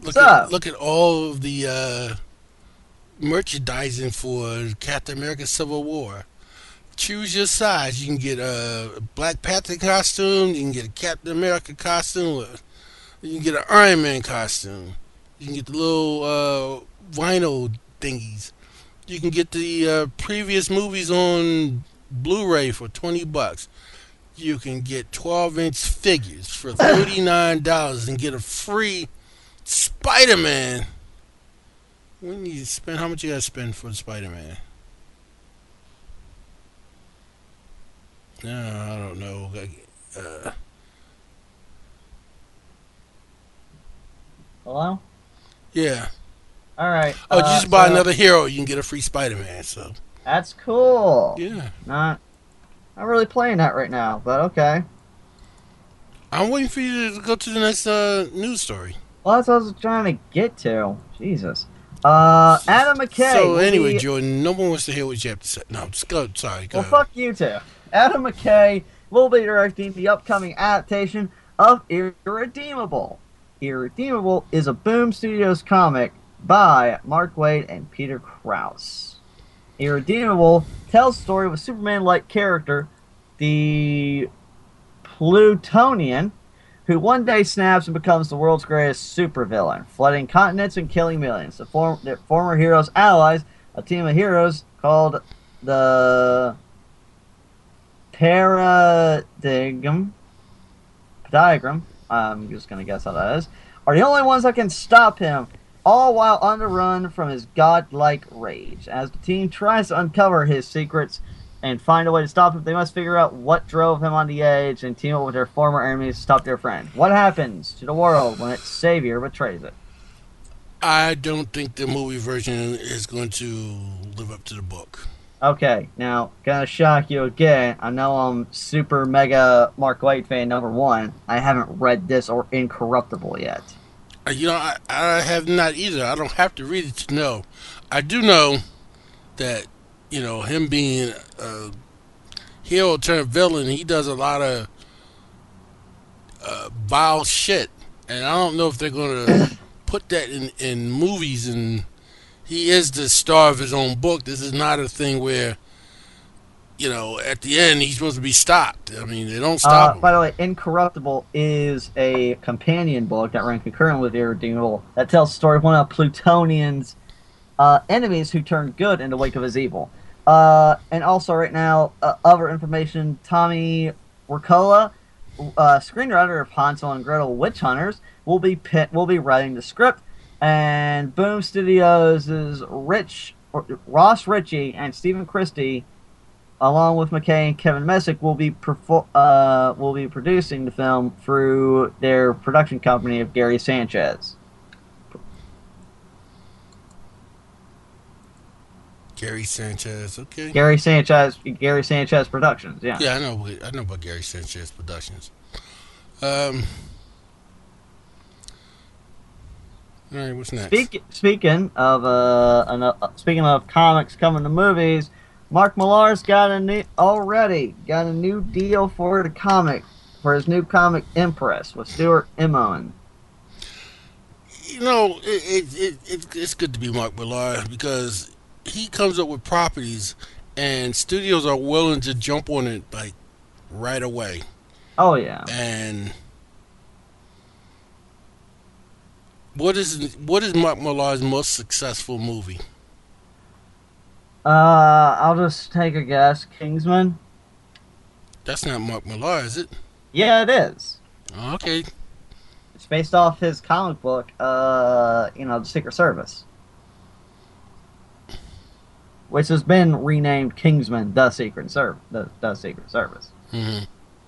look at all of the merchandising for Captain America: Civil War. Choose your size. You can get a Black Panther costume. You can get a Captain America costume. Or you can get an Iron Man costume. You can get the little vinyl thingies. You can get the previous movies on Blu-ray for $20. You can get 12-inch figures for $39 and get a free Spider-Man. When you spend, how much you gotta spend for Spider-Man? No, I don't know. Hello? Yeah. All right. Oh, just buy another hero, you can get a free Spider-Man. So that's cool. yeah. Not really playing that right now, but okay. I'm waiting for you to go to the next news story. Well, that's what I was trying to get to. Jesus. Adam McKay. So anyway, Jordan, no one wants to hear what you have to say. No, just go. Sorry. Go well, fuck you too. Adam McKay will be directing the upcoming adaptation of Irredeemable. Irredeemable is a Boom Studios comic by Mark Waid and Peter Krause. Irredeemable tells the story of a Superman-like character, the Plutonian, who one day snaps and becomes the world's greatest supervillain, flooding continents and killing millions. The former hero's allies, a team of heroes called the Paradigm, I'm just going to guess how that is, are the only ones that can stop him, all while on the run from his godlike rage. As the team tries to uncover his secrets and find a way to stop him, they must figure out what drove him on the edge and team up with their former enemies to stop their friend. What happens to the world when its savior betrays it? I don't think the movie version is going to live up to the book. Okay, now, gonna shock you again. I know I'm super mega Mark Waid fan #1. I haven't read this or Incorruptible yet. You know, I have not either. I don't have to read it to know. I do know that, you know, him being a hero turned villain, he does a lot of vile shit. And I don't know if they're going to put that in movies. And he is the star of his own book. This is not a thing where, you know, at the end he's supposed to be stopped. I mean, they don't stop him. By the way, Incorruptible is a companion book that ran concurrent with Irredeemable that tells the story of one of Plutonian's enemies who turned good in the wake of his evil. And also right now, other information, Tommy Wirkola, screenwriter of Hansel and Gretel Witch Hunters, will be writing the script. And Boom Studios' Ross Ritchie and Stephen Christie, along with McKay and Kevin Messick, will be producing the film through their production company of Gary Sanchez. Gary Sanchez, okay. Gary Sanchez Productions, yeah. Yeah, I know about Gary Sanchez Productions. All right, what's next? Speaking of comics coming to movies, Mark Millar's got a new deal for his new comic Impress with Stuart Immonen. You know, it's good to be Mark Millar because he comes up with properties and studios are willing to jump on it like right away. Oh yeah. And what is Mark Millar's most successful movie? I'll just take a guess. Kingsman? That's not Mark Millar, is it? Yeah, it is. Okay. It's based off his comic book, The Secret Service. Which has been renamed Kingsman: The Secret Service. The Secret Service. Mm-hmm.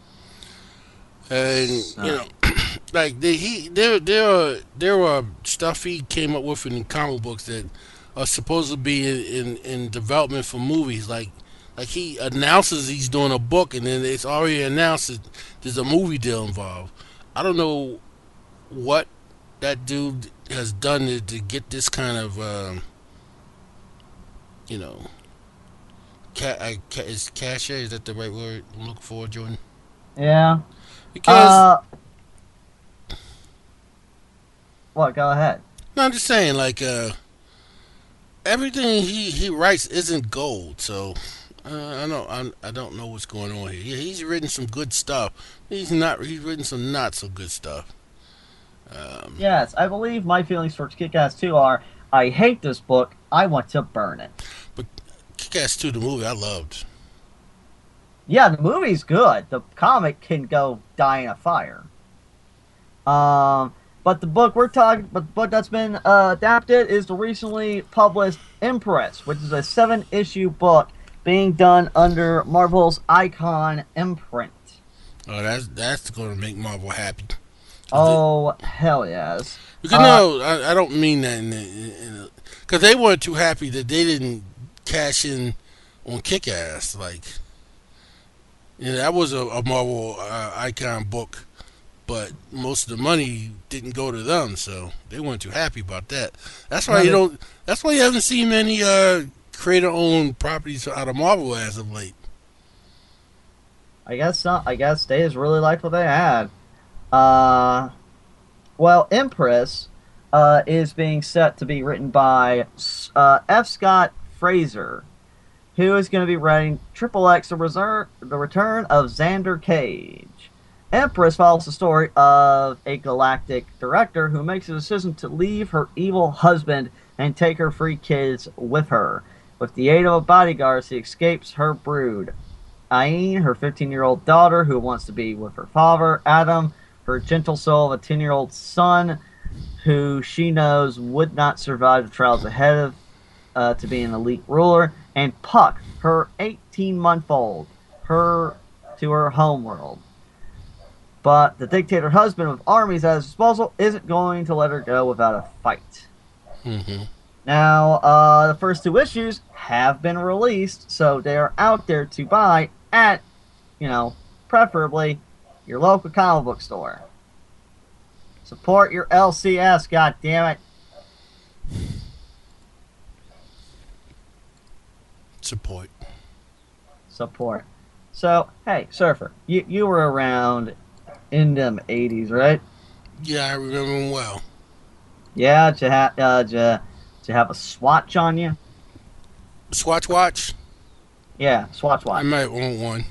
And you know, like there were stuff he came up with in the comic books that are supposed to be in development for movies. Like he announces he's doing a book, and then it's already announced that there's a movie deal involved. I don't know what that dude has done to get this kind of, is cachet? Is that the right word I'm looking for, Jordan? Yeah. Because... speaking of comics coming to movies, Mark Millar's got a new deal for his comic Impress with Stuart Immonen. Speaking of comics coming to movies, Mark Millar's got a new deal for his comic Impress with Stuart Immonen. Yeah. Because What? Go ahead. No, I'm just saying, like, everything he writes isn't gold. So I don't know what's going on here. Yeah, he's written some good stuff. He's written some not so good stuff. Yes, I believe my feelings towards Kick-Ass 2 are, I hate this book, I want to burn it. But Kick-Ass 2, the movie, I loved. Yeah, the movie's good. The comic can go die in a fire. But the book that's been adapted is the recently published Empress, which is a 7-issue book being done under Marvel's Icon imprint. Oh, that's going to make Marvel happy. Oh, hell yes. Because no, I don't mean that because they weren't too happy that they didn't cash in on Kick-Ass. Like, that was a Marvel Icon book, but most of the money didn't go to them, so they weren't too happy about that. That's why That's why you haven't seen many creator-owned properties out of Marvel as of late. I guess not. I guess they just really liked what they had. Well, Empress is being set to be written by F. Scott Fraser, who is going to be writing Triple X: The Return of Xander Cage. Empress follows the story of a galactic director who makes a decision to leave her evil husband and take her 3 kids with her. With the aid of a bodyguard, she escapes her brood. Aine, her 15-year-old daughter, who wants to be with her father. Adam, her gentle soul of a 10-year-old son, who she knows would not survive the trials ahead of to be an elite ruler. And Puck, her 18-month-old, to her homeworld. But the dictator husband with armies at his disposal isn't going to let her go without a fight. Mm-hmm. Now, the first 2 issues have been released, so they are out there to buy at, preferably your local comic book store. Support your LCS, goddammit. Support. So, hey, Surfer, you were around in them 80s, right? Yeah, I remember him well. Yeah, did you have a swatch on you? Swatch watch? Yeah, swatch watch. I might want one.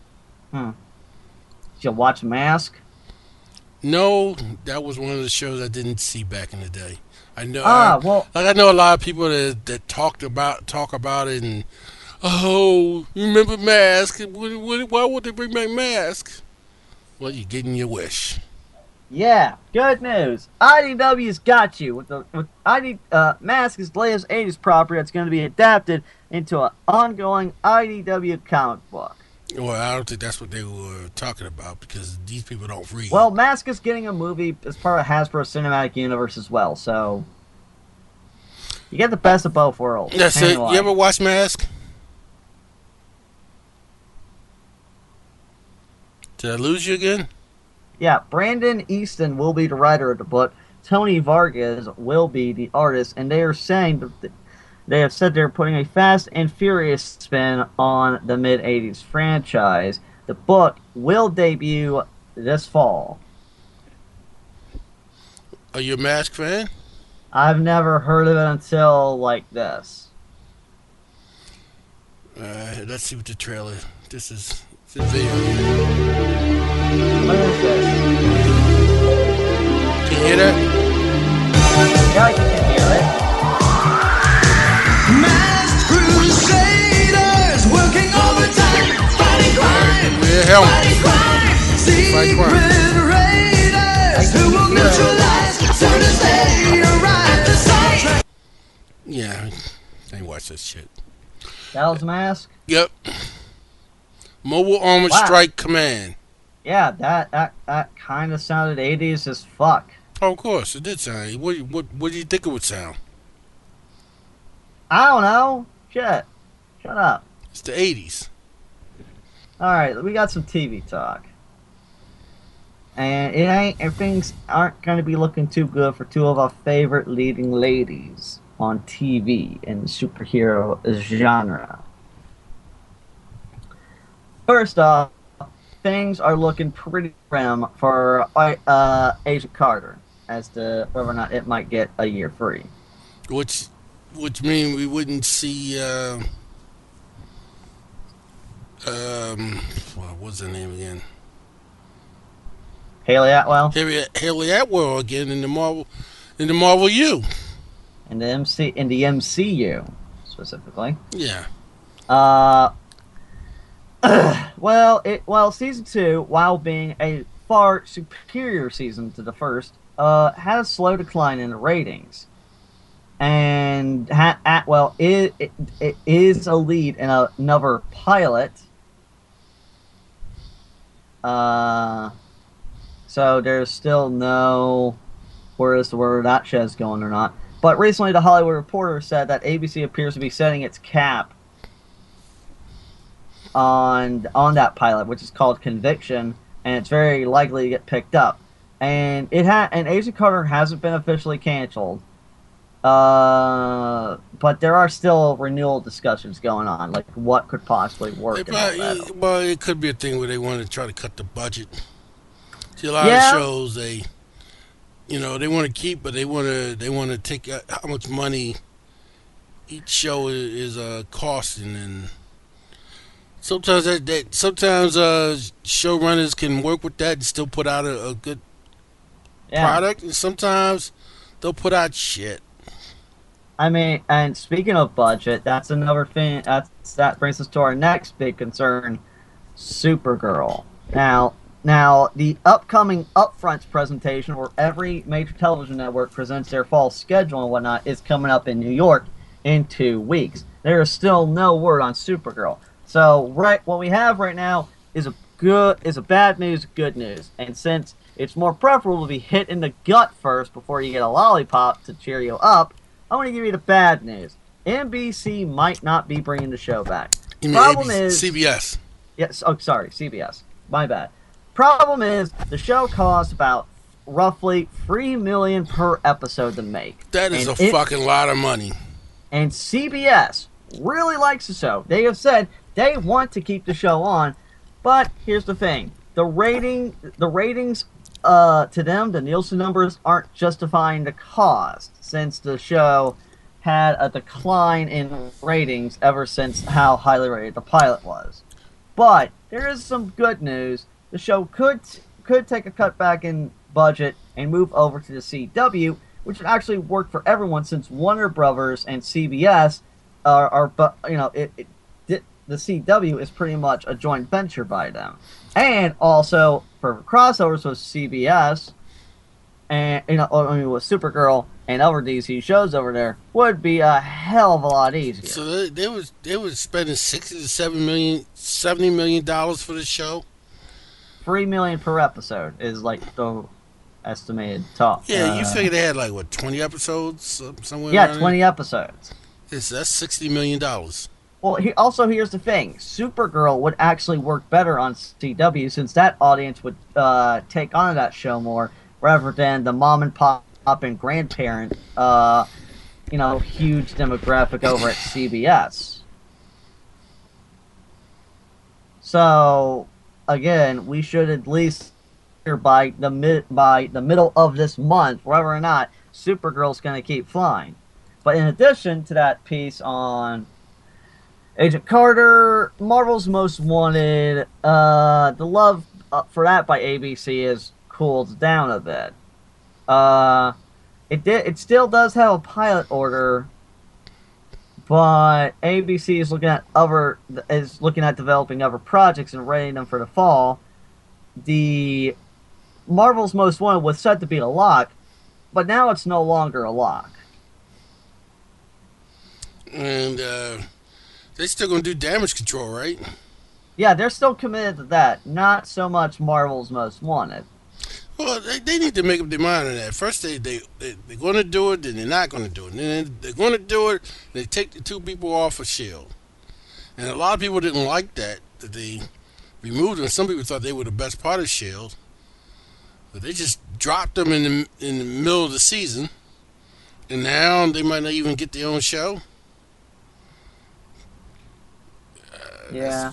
Did you watch Mask? No, that was one of the shows I didn't see back in the day. I know. I know a lot of people that talk about it, and you remember Mask? Why would they bring back Mask? Well, you're getting your wish. Yeah, good news. IDW's got you with Mask is the latest 80s property that's going to be adapted into an ongoing IDW comic book. Well, I don't think that's what they were talking about because these people don't read. Well, Mask is getting a movie as part of Hasbro Cinematic Universe as well, so you get the best of both worlds. That's it. You ever watch Mask? Did I lose you again? Yeah, Brandon Easton will be the writer of the book. Tony Vargas will be the artist, and they are saying that they have said they're putting a Fast and Furious spin on the mid-'80s franchise. The book will debut this fall. Are you a Mask fan? I've never heard of it until like this. Let's see what the trailer. This is the video. What is this? Can you hear that? Yeah, I can hear it. Masked Crusaders working overtime, fighting crime, Yeah, fighting crime, secret raiders who will neutralize soon as they arrive to sight. Yeah, I ain't watch this shit. That was Mask? Yep. Mobile Armored Strike Command. Yeah, that kind of sounded 80s as fuck. Oh, of course, it did sound. What do you think it would sound? I don't know. Shut up. It's the 80s. Alright, we got some TV talk. And things aren't going to be looking too good for 2 of our favorite leading ladies on TV in the superhero genre. First off, things are looking pretty grim for Agent Carter. as to whether or not it might get a year free. Which mean we wouldn't see. What's her name again? Haley Atwell Haley Atwell again in the Marvel U. in the MCU specifically. Yeah. Well, season 2, while being a far superior season to the first, had a slow decline in the ratings. And Atwell it is a lead in another pilot. So there's still no word as to whether that show's going or not. But recently, the Hollywood Reporter said that ABC appears to be setting its cap on that pilot, which is called Conviction, and it's very likely to get picked up. And Agent Carter hasn't been officially canceled, but there are still renewal discussions going on, like what could possibly work. Well, it could be a thing where they want to try to cut the budget. See, a lot of shows they want to keep, but they want to take how much money each show is costing, and sometimes showrunners can work with that and still put out a good product, and sometimes they'll put out shit. I mean, and speaking of budget, that's another thing. That brings us to our next big concern, Supergirl. Now, the upcoming Upfronts presentation, where every major television network presents their fall schedule and whatnot, is coming up in New York in 2 weeks. There is still no word on Supergirl. So, what we have right now is a bad news, good news. And since it's more preferable to be hit in the gut first before you get a lollipop to cheer you up, I'm going to give you the bad news. NBC might not be bringing the show back. Problem is CBS. Yes. Oh, sorry, CBS. My bad. Problem is, the show costs about roughly $3 million per episode to make. That is a fucking lot of money. And CBS really likes the show. They have said they want to keep the show on, but here's the thing: the ratings to them, the Nielsen numbers aren't justifying the cost, since the show had a decline in ratings ever since how highly rated the pilot was. But there is some good news. The show could take a cut back in budget and move over to the CW, which would actually work for everyone, since Warner Brothers and CBS the CW is pretty much a joint venture by them, and also for crossovers with CBS and with Supergirl and other DC shows over there would be a hell of a lot easier. So they was spending $70 million for the show. $3 million per episode is like the estimated top. Yeah, you figure they had 20 episodes somewhere. Yeah, 20 episodes. That's $60 million. Well, here's the thing: Supergirl would actually work better on CW, since that audience would take on that show more, rather than the mom and pop and grandparent, huge demographic over at CBS. So, again, we should at least hear by the middle of this month, whether or not Supergirl's going to keep flying. But in addition to that piece on Agent Carter, Marvel's Most Wanted, the love for that by ABC has cooled down a bit. It still does have a pilot order, but ABC is looking at developing other projects and rating them for the fall. The Marvel's Most Wanted was said to be a lock, but now it's no longer a lock. And they're still going to do Damage Control, right? Yeah, they're still committed to that. Not so much Marvel's Most Wanted. Well, they need to make up their mind on that. First, they're going to do it, then they're not going to do it. And then they're going to do it, they take the two people off of S.H.I.E.L.D. And a lot of people didn't like that they removed them. Some people thought they were the best part of S.H.I.E.L.D. But they just dropped them in the middle of the season. And now they might not even get their own show. Yeah.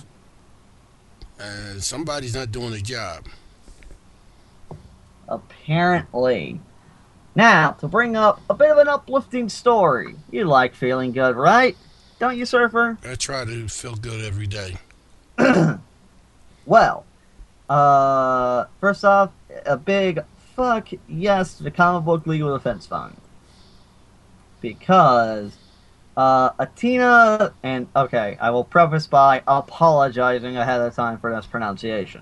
Somebody's not doing their job. Apparently. Now, to bring up a bit of an uplifting story. You like feeling good, right? Don't you, Surfer? I try to feel good every day. Well, first off, a big fuck yes to the Comic Book Legal Defense Fund. Because Atina, and okay, I will preface by apologizing ahead of time for this pronunciation.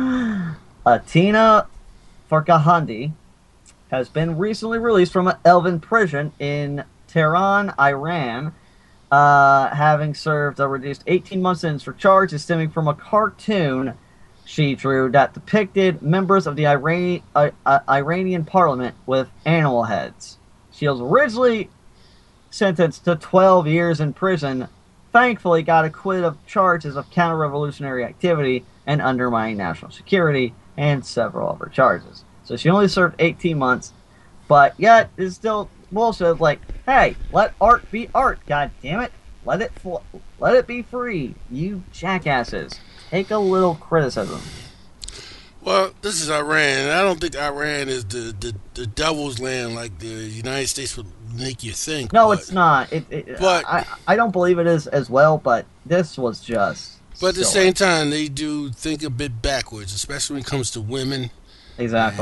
Atina Farkahandi has been recently released from an Elven prison in Tehran, Iran, having served a reduced 18 month sentence for charges stemming from a cartoon she drew that depicted members of the Iranian parliament with animal heads. She was originally sentenced to 12 years in prison, thankfully got acquitted of charges of counter-revolutionary activity and undermining national security, and several other charges. So she only served 18 months, but yet is still bullshit. Like, hey, let art be art, god damn it. Let it be free, you jackasses. Take a little criticism. Well, this is Iran, and I don't think Iran is the devil's land like the United States would make you think. No, but, it's not. but I don't believe it is as well, but this was just... But at the silly. same time, they do think a bit backwards, especially when it comes to women. Exactly.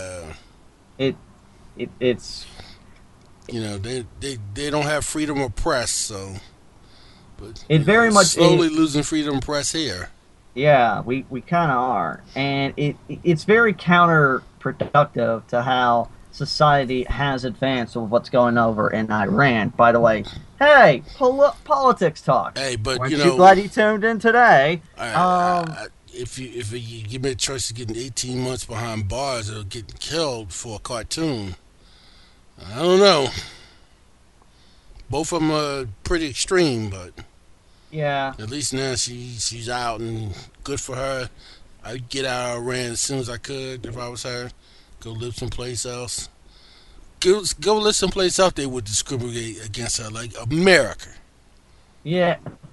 And it's you know, they don't have freedom of press, so but it very much slowly losing freedom of press here. Yeah, we kind of are, and it's very counterproductive to how society has advanced with what's going over in Iran. By the way, hey, politics talk. Hey, but Weren't you you know, glad you tuned in today? If you give me a choice of getting 18 months behind bars or getting killed for a cartoon, I don't know. Both of them are pretty extreme, but yeah, at least now she's out and good for her. I'd get out of Iran as soon as I could if I was her. Go live someplace else. Go live someplace else they would discriminate against her, like America. yeah.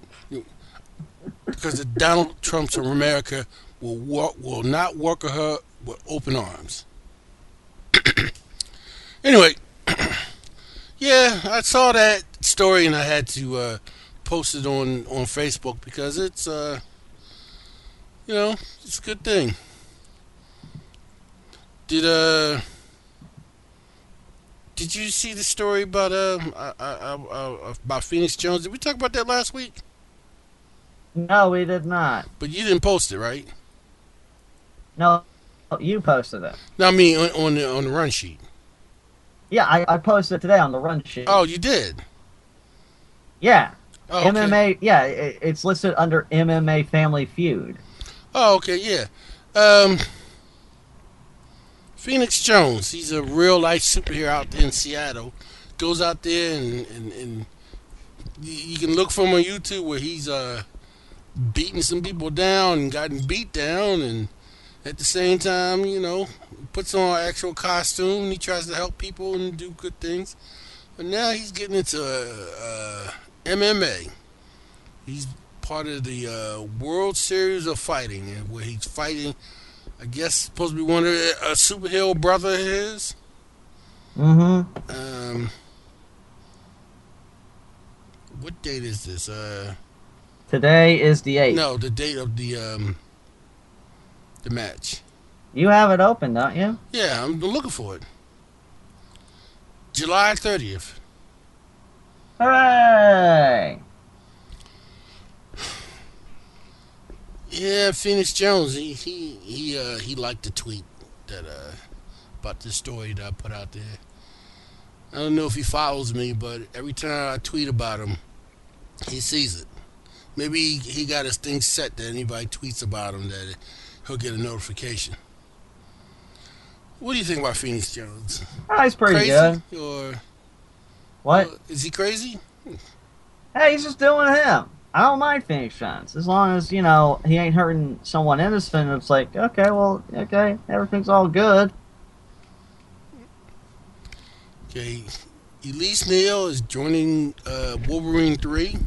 Because the Donald Trumps of America will not welcome her with open arms. Anyway, yeah, I saw that story and I had to post it on Facebook because it's it's a good thing. Did you see the story about Phoenix Jones? Did we talk about that last week? No, we did not. But you didn't post it, right? No, you posted it. No, I mean on the run sheet. Yeah, I posted it today on the run sheet. Oh, you did? Yeah. Oh, okay. MMA, yeah, it's listed under MMA Family Feud. Oh, okay, yeah. Phoenix Jones, he's a real life superhero out there in Seattle. Goes out there and you can look for him on YouTube where he's beating some people down and gotten beat down, and at the same time, puts on an actual costume and he tries to help people and do good things. But now he's getting into MMA. He's part of the World Series of Fighting, where he's fighting, I guess, supposed to be one of a superhero brother of his. Mm-hmm. What date is this? Today is the 8th. No, the date of the match. You have it open, don't you? Yeah, I'm looking for it. July 30th. Hooray! Yeah, Phoenix Jones. He liked the tweet that about this story that I put out there. I don't know if he follows me, but every time I tweet about him, he sees it. Maybe he got his thing set that anybody tweets about him that he'll get a notification. What do you think about Phoenix Jones? Oh, he's pretty Crazy? good. Or What? is he crazy? Hey, he's just doing him. I don't mind Phoenix Jones as long as he ain't hurting someone innocent. It's like, okay, everything's all good. Okay, Elise Neal is joining Wolverine 3.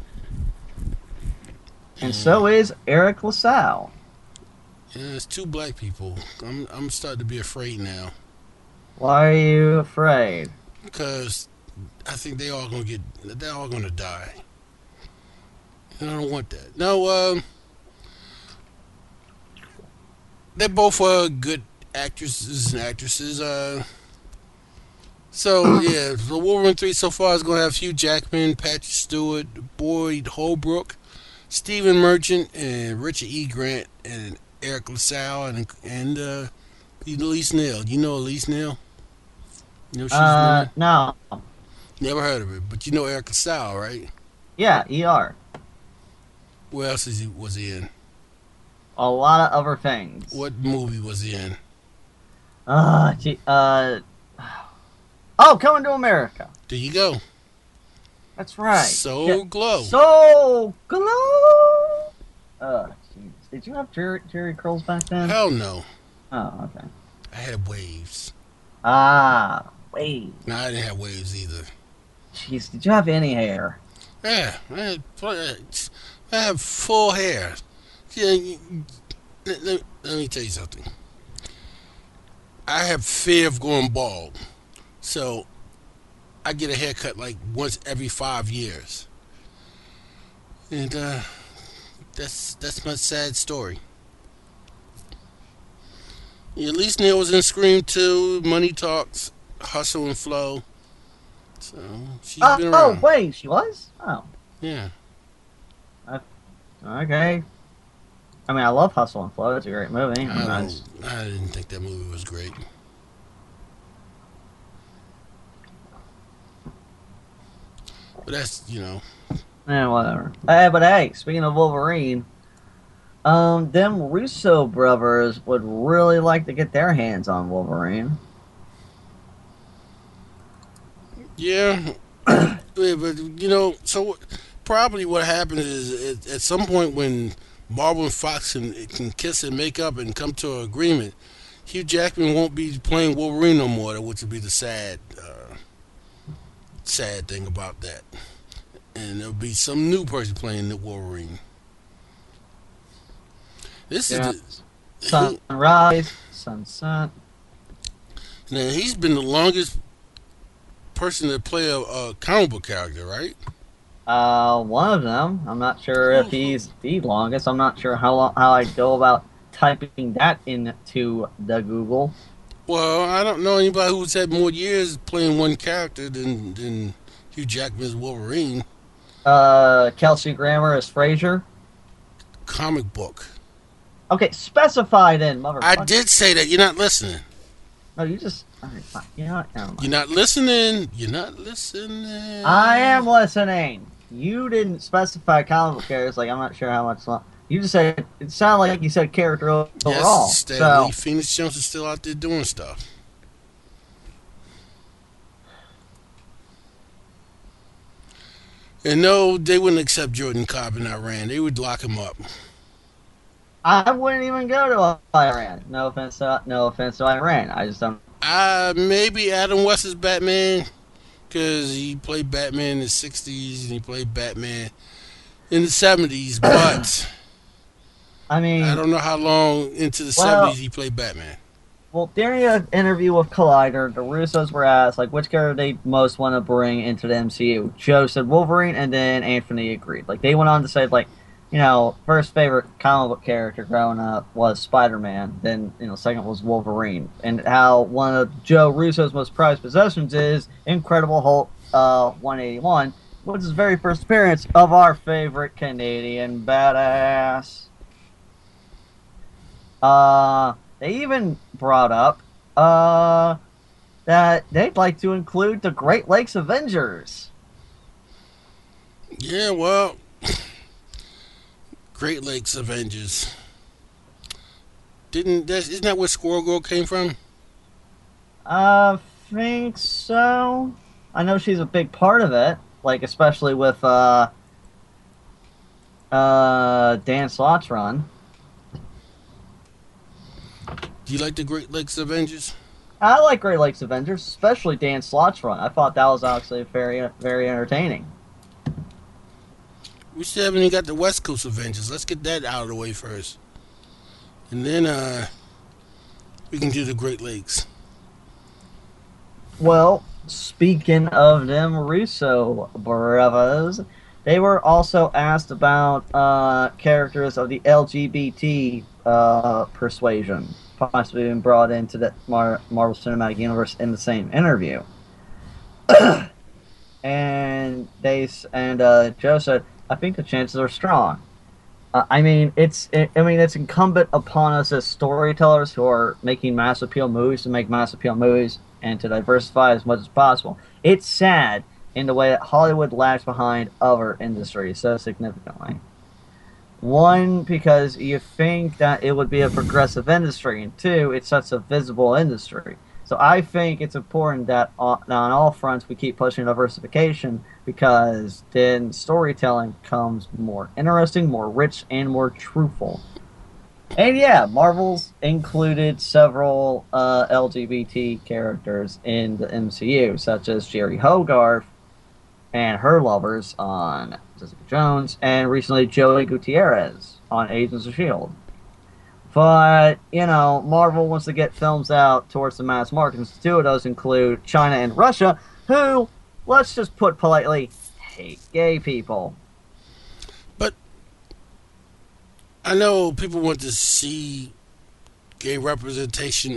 And so is Eric LaSalle. Yeah, it's two black people. I'm starting to be afraid now. Why are you afraid? Because I think they're all gonna die. And I don't want that. No, they're both good actresses and actresses. So yeah, the Wolverine 3 so far is gonna have Hugh Jackman, Patrick Stewart, Boyd Holbrook, Stephen Merchant, and Richard E. Grant, and Eric LaSalle, and Elise Neal. You know Elise Neal? You know she's in it? No. Never heard of her, but you know Eric LaSalle, right? Yeah, ER. Where else was he in? A lot of other things. What movie was he in? Coming to America. There you go. That's right. So Glow. So Glow. Jeez. Did you have Jerry curls back then? Hell no. Oh, okay. I had waves. Wait. No, I didn't have waves either. Jeez, did you have any hair? Yeah, I have full hair. Yeah, let me tell you something. I have fear of going bald. So, I get a haircut like once every 5 years. And, that's my sad story. Yeah, Elise Neal was in Scream 2, Money Talks, Hustle and Flow. So, she's been around. Oh, wait, she was? Oh. Yeah. Okay. I mean, I love Hustle and Flow. It's a great movie. I didn't think that movie was great. But that's, Yeah, whatever. But hey, speaking of Wolverine, them Russo brothers would really like to get their hands on Wolverine. Yeah. Yeah, but, so probably what happens is at some point when Marvel and Fox can kiss and make up and come to an agreement, Hugh Jackman won't be playing Wolverine no more, which would be the sad thing about that. And there'll be some new person playing the Wolverine. This is Sunrise, Sunset. Now he's been the longest person to play a comic book character, right? One of them. I'm not sure if he's the longest. I'm not sure how I go about typing that into the Google. Well, I don't know anybody who's had more years playing one character than Hugh Jackman's Wolverine. Kelsey Grammer is Frazier. Comic book. Okay, specify then, motherfucker. I did say that. You're not listening. No, you just. Alright, fine. You know what? Never mind. You're not listening. You're not listening. I am listening. You didn't specify comic book characters. Like, I'm not sure how much long. You just said. It sounded like you said character overall. Yes, Stanley. Phoenix Jones is still out there doing stuff. And no, they wouldn't accept Jordan Cobb in Iran. They would lock him up. I wouldn't even go to Iran. No offense to Iran. I just don't. Maybe Adam West's Batman, because he played Batman in the 60s and he played Batman in the 70s, but I mean, I don't know how long into the 70s he played Batman. Well, during an interview with Collider, the Russos were asked, like, which character they most want to bring into the MCU. Joe said Wolverine, and then Anthony agreed. Like, they went on to say, like, first favorite comic book character growing up was Spider-Man. Then, second was Wolverine. And how one of Joe Russo's most prized possessions is Incredible Hulk 181, which is his very first appearance of our favorite Canadian badass. They even brought up that they'd like to include the Great Lakes Avengers. Yeah, well, Great Lakes Avengers. Isn't that where Squirrel Girl came from? I think so. I know she's a big part of it, like especially with Dan Slott's run. Do you like the Great Lakes Avengers? I like Great Lakes Avengers, especially Dan Slott's run. I thought that was actually very, very entertaining. We still haven't even got the West Coast Avengers. Let's get that out of the way first. And then we can do the Great Lakes. Well, speaking of them Russo brothers, they were also asked about characters of the LGBT persuasion possibly being brought into the Marvel Cinematic Universe in the same interview. And Joe said, "I think the chances are strong." It's incumbent upon us as storytellers who are making mass appeal movies to make mass appeal movies and to diversify as much as possible. It's sad in the way that Hollywood lags behind other industries so significantly. One, because you think that it would be a progressive industry, and two, it's such a visible industry. So I think it's important that on all fronts we keep pushing diversification, because then storytelling becomes more interesting, more rich, and more truthful. And yeah, Marvel's included several LGBT characters in the MCU, such as Jerry Hogarth and her lovers on Jessica Jones, and recently Joey Gutierrez on Agents of S.H.I.E.L.D. But, Marvel wants to get films out towards the mass market, and two of those include China and Russia, who, let's just put politely, hate gay people. But I know people want to see gay representation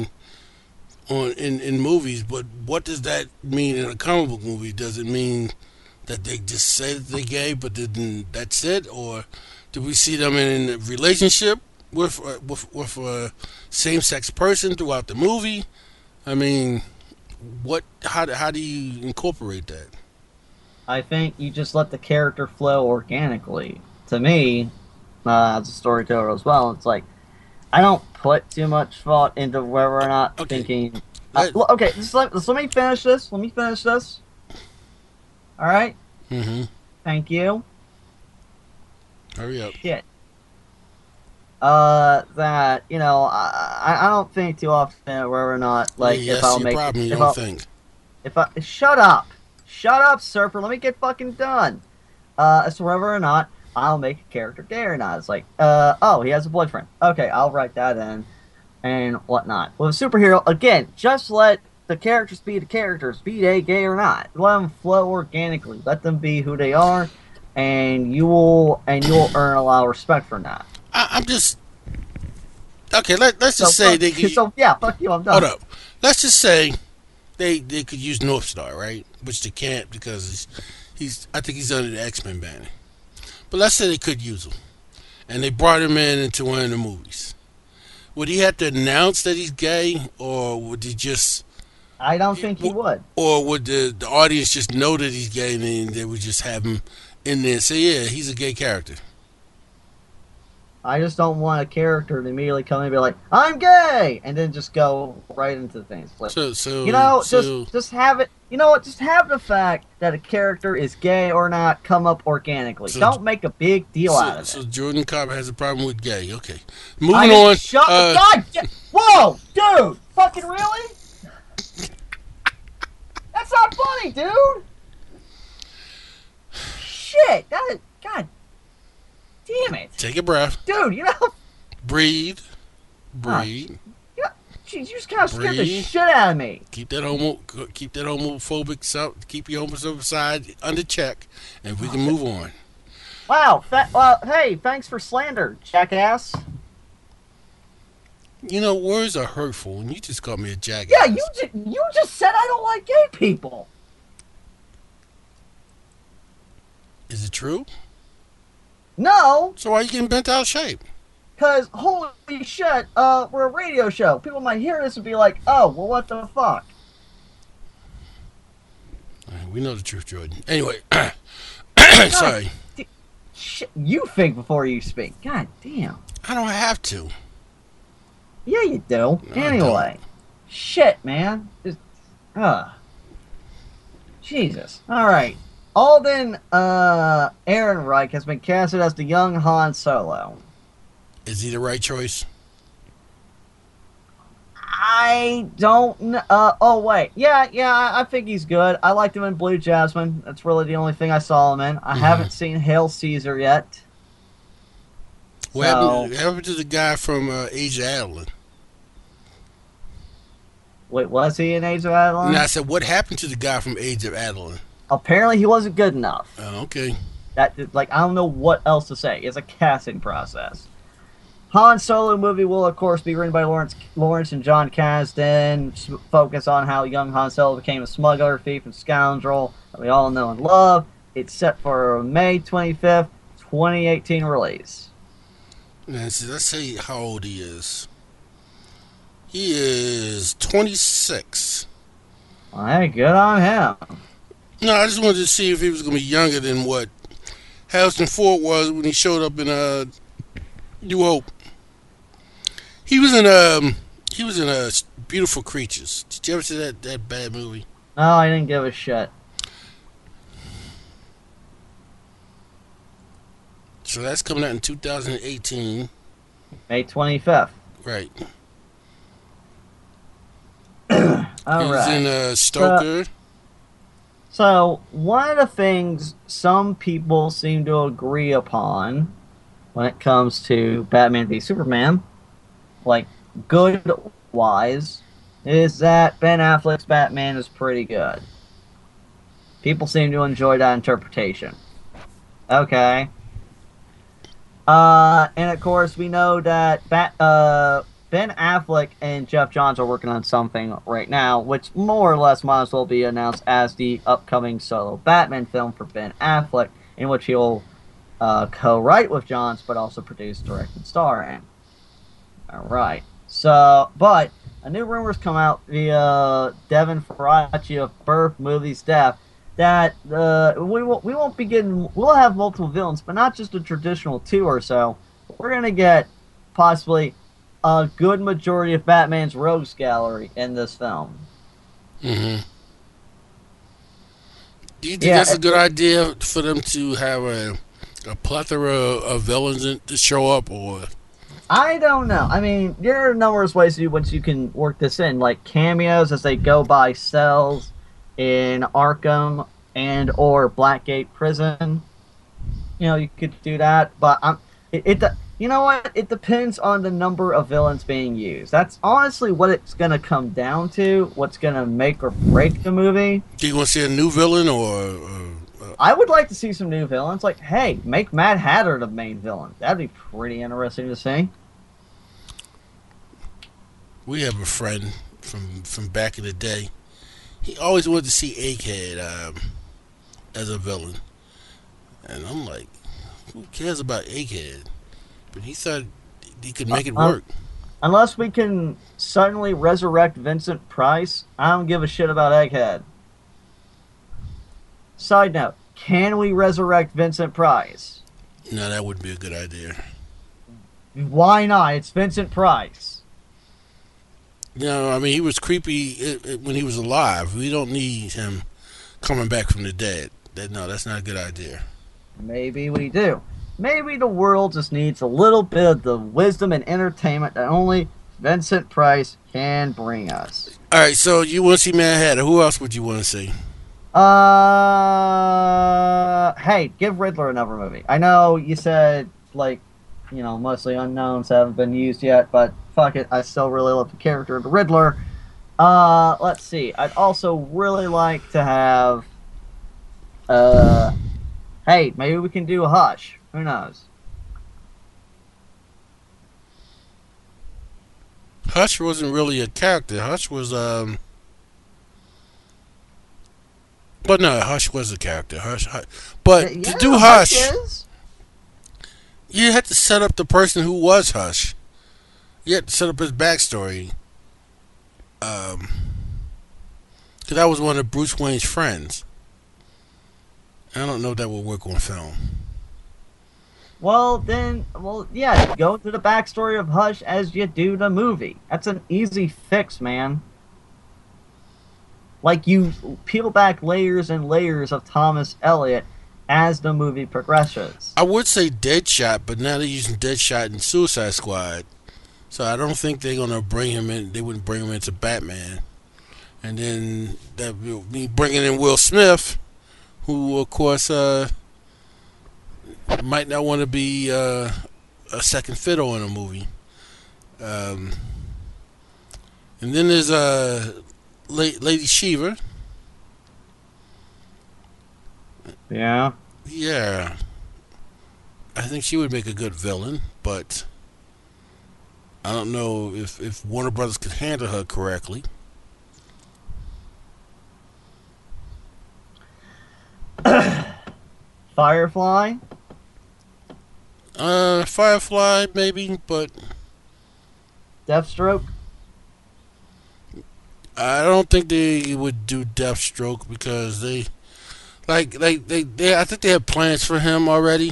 in movies, but what does that mean in a comic book movie? Does it mean that they just say that they're gay, but then that's it, or do we see them in a relationship with a same-sex person throughout the movie? I mean, how do you incorporate that? I think you just let the character flow organically. To me, as a storyteller as well, it's like, I don't put too much thought into whether or not thinking. Okay, just let me finish this. Let me finish this. All right. Mm-hmm. Thank you. Hurry up. Shit. I don't think too often whether or not if I'll make problem. You if don't I'll, think. if I shut up, Surfer. Let me get fucking done. As to whether or not I'll make a character gay or not. It's like, he has a boyfriend. Okay, I'll write that in and whatnot. With a superhero, again, just let the characters be the characters, be they gay or not. Let them flow organically. Let them be who they are, and you'll earn a lot of respect from that. I'm just okay. Let's just say they could. So yeah, fuck you. I'm done. Hold up. Let's just say they could use North Star, right? Which they can't because I think he's under the X-Men banner. But let's say they could use him, and they brought him into one of the movies. Would he have to announce that he's gay, or would he just? I don't think he would. Or would the audience just know that he's gay, and then they would just have him in there and say, "Yeah, he's a gay character." I just don't want a character to immediately come in and be like, "I'm gay," and then just go right into things. Like, just have it. You know what? Just have the fact that a character is gay or not come up organically. Don't make a big deal out of it. So Jordan Cobb has a problem with gay. Okay, moving on. Shut God! Whoa, dude! Fucking really? That's not funny, dude. Shit! God. Damn it. Take a breath. Dude, Breathe. Jeez, you just kind of scared the shit out of me. Keep that homophobic self, keep your homophobic side under check, and we can move on. Wow. Hey, thanks for slander, jackass. Words are hurtful, and you just called me a jackass. Yeah, you just said I don't like gay people. Is it true? No. So why are you getting bent out of shape? Because, holy shit, we're a radio show. People might hear this and be like, oh, well, what the fuck? We know the truth, Jordan. Anyway, sorry. Shit, you think before you speak. God damn. I don't have to. Yeah, you do. No, anyway. Shit, man. Just, Jesus. All right. Alden Ehrenreich has been casted as the young Han Solo. Is he the right choice? I don't know. Oh, wait. Yeah, I think he's good. I liked him in Blue Jasmine. That's really the only thing I saw him in. I haven't seen Hail Caesar yet. What happened to the guy from Age of Adeline? Wait, was he in Age of Adeline? And I said, what happened to the guy from Age of Adeline? Apparently, he wasn't good enough. Okay. That I don't know what else to say. It's a casting process. Han Solo movie will, of course, be written by Lawrence and John Kasdan. Focus on how young Han Solo became a smuggler, thief, and scoundrel that we all know and love. It's set for a May 25th, 2018 release. Let's see how old he is. He is 26. Well, hey, good on him. No, I just wanted to see if he was going to be younger than what Harrison Ford was when he showed up in New Hope. He was in Beautiful Creatures. Did you ever see that bad movie? No, I didn't give a shit. So that's coming out in 2018. May 25th. Right. All He's right. in Stoker. So, one of the things some people seem to agree upon when it comes to Batman v Superman, like good-wise, is that Ben Affleck's Batman is pretty good. People seem to enjoy that interpretation. Okay. And of course, we know that Ben Affleck and Jeff Johns are working on something right now, which more or less might as well be announced as the upcoming solo Batman film for Ben Affleck, in which he'll co-write with Johns, but also produce, direct, and star in. Alright. So, but a new rumor's come out via Devin Faraci of Birth Movies Death that we won't be getting. We'll have multiple villains, but not just a traditional 2 or so. We're gonna get possibly a good majority of Batman's rogues gallery in this film. Mm-hmm. Do you think that's a good idea for them to have a plethora of villains to show up, or? I don't know. I mean, there are numerous ways once you can work this in, like cameos as they go by cells in Arkham and or Blackgate Prison. You know, you could do that, but you know what? It depends on the number of villains being used. That's honestly what it's going to come down to, what's going to make or break the movie. Do you want to see a new villain, or I would like to see some new villains. Like, hey, make Mad Hatter the main villain. That'd be pretty interesting to see. We have a friend from back in the day. He always wanted to see Egghead as a villain. And I'm like, who cares about Egghead? But he thought he could make it work. Unless we can suddenly resurrect Vincent Price, I don't give a shit about Egghead. Side note, can we resurrect Vincent Price? No, that wouldn't be a good idea. Why not? It's Vincent Price. No, I mean, he was creepy when he was alive. We don't need him coming back from the dead. No, that's not a good idea. Maybe we do. Maybe the world just needs a little bit of the wisdom and entertainment that only Vincent Price can bring us. All right, so you want to see Mad Hatter. Who else would you want to see? Hey, give Riddler another movie. I know you said, like, you know, mostly unknowns haven't been used yet, but fuck it, I still really love the character of the Riddler. Let's see. I'd also really like to have, hey, maybe we can do Hush. Who knows? Hush wasn't really a character. Hush was, but no, Hush was a character. Hush. But Yeah, to do Hush, is. you had to set up the person who was Hush. You had to set up his backstory. Because that was one of Bruce Wayne's friends. I don't know if that would work on film. Well, yeah, go to the backstory of Hush as you do the movie. That's an easy fix, man. Like, you peel back layers and layers of Thomas Elliot as the movie progresses. I would say Deadshot, but now they're using Deadshot in Suicide Squad. So I don't think they're going to bring him in. They wouldn't bring him into Batman. And then that will be bringing in Will Smith, who, of course, might not want to be a second fiddle in a movie. And then there's Lady Shiva. Yeah. Yeah, I think she would make a good villain, but I don't know if Warner Brothers could handle her correctly. Firefly. Firefly maybe, but Deathstroke. I don't think they would do Deathstroke because they I think they have plans for him already.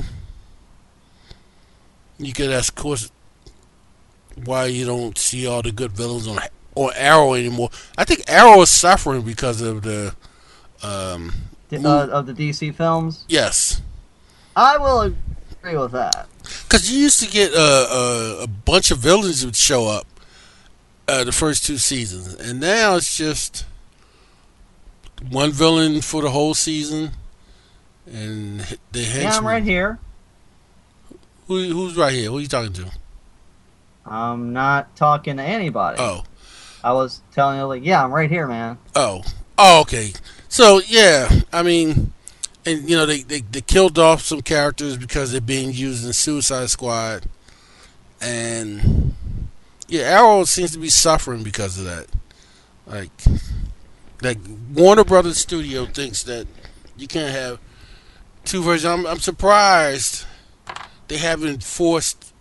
You could ask, of course, why you don't see all the good villains on Arrow anymore. I think Arrow is suffering because of the Of the DC films. yes. I will agree with that. Because you used to get a bunch of villains would show up the first two seasons, and now it's just one villain for the whole season, and the henchmen. Yeah, I'm right here. Who's right here? Who are you talking to? I'm not talking to anybody. Oh, I was telling you, like, yeah, I'm right here, man. oh, okay. So yeah, I mean, and you know they killed off some characters because they're being used in Suicide Squad, and yeah, Arrow seems to be suffering because of that. Like Warner Brothers Studio thinks that you can't have two versions. I'm surprised they haven't forced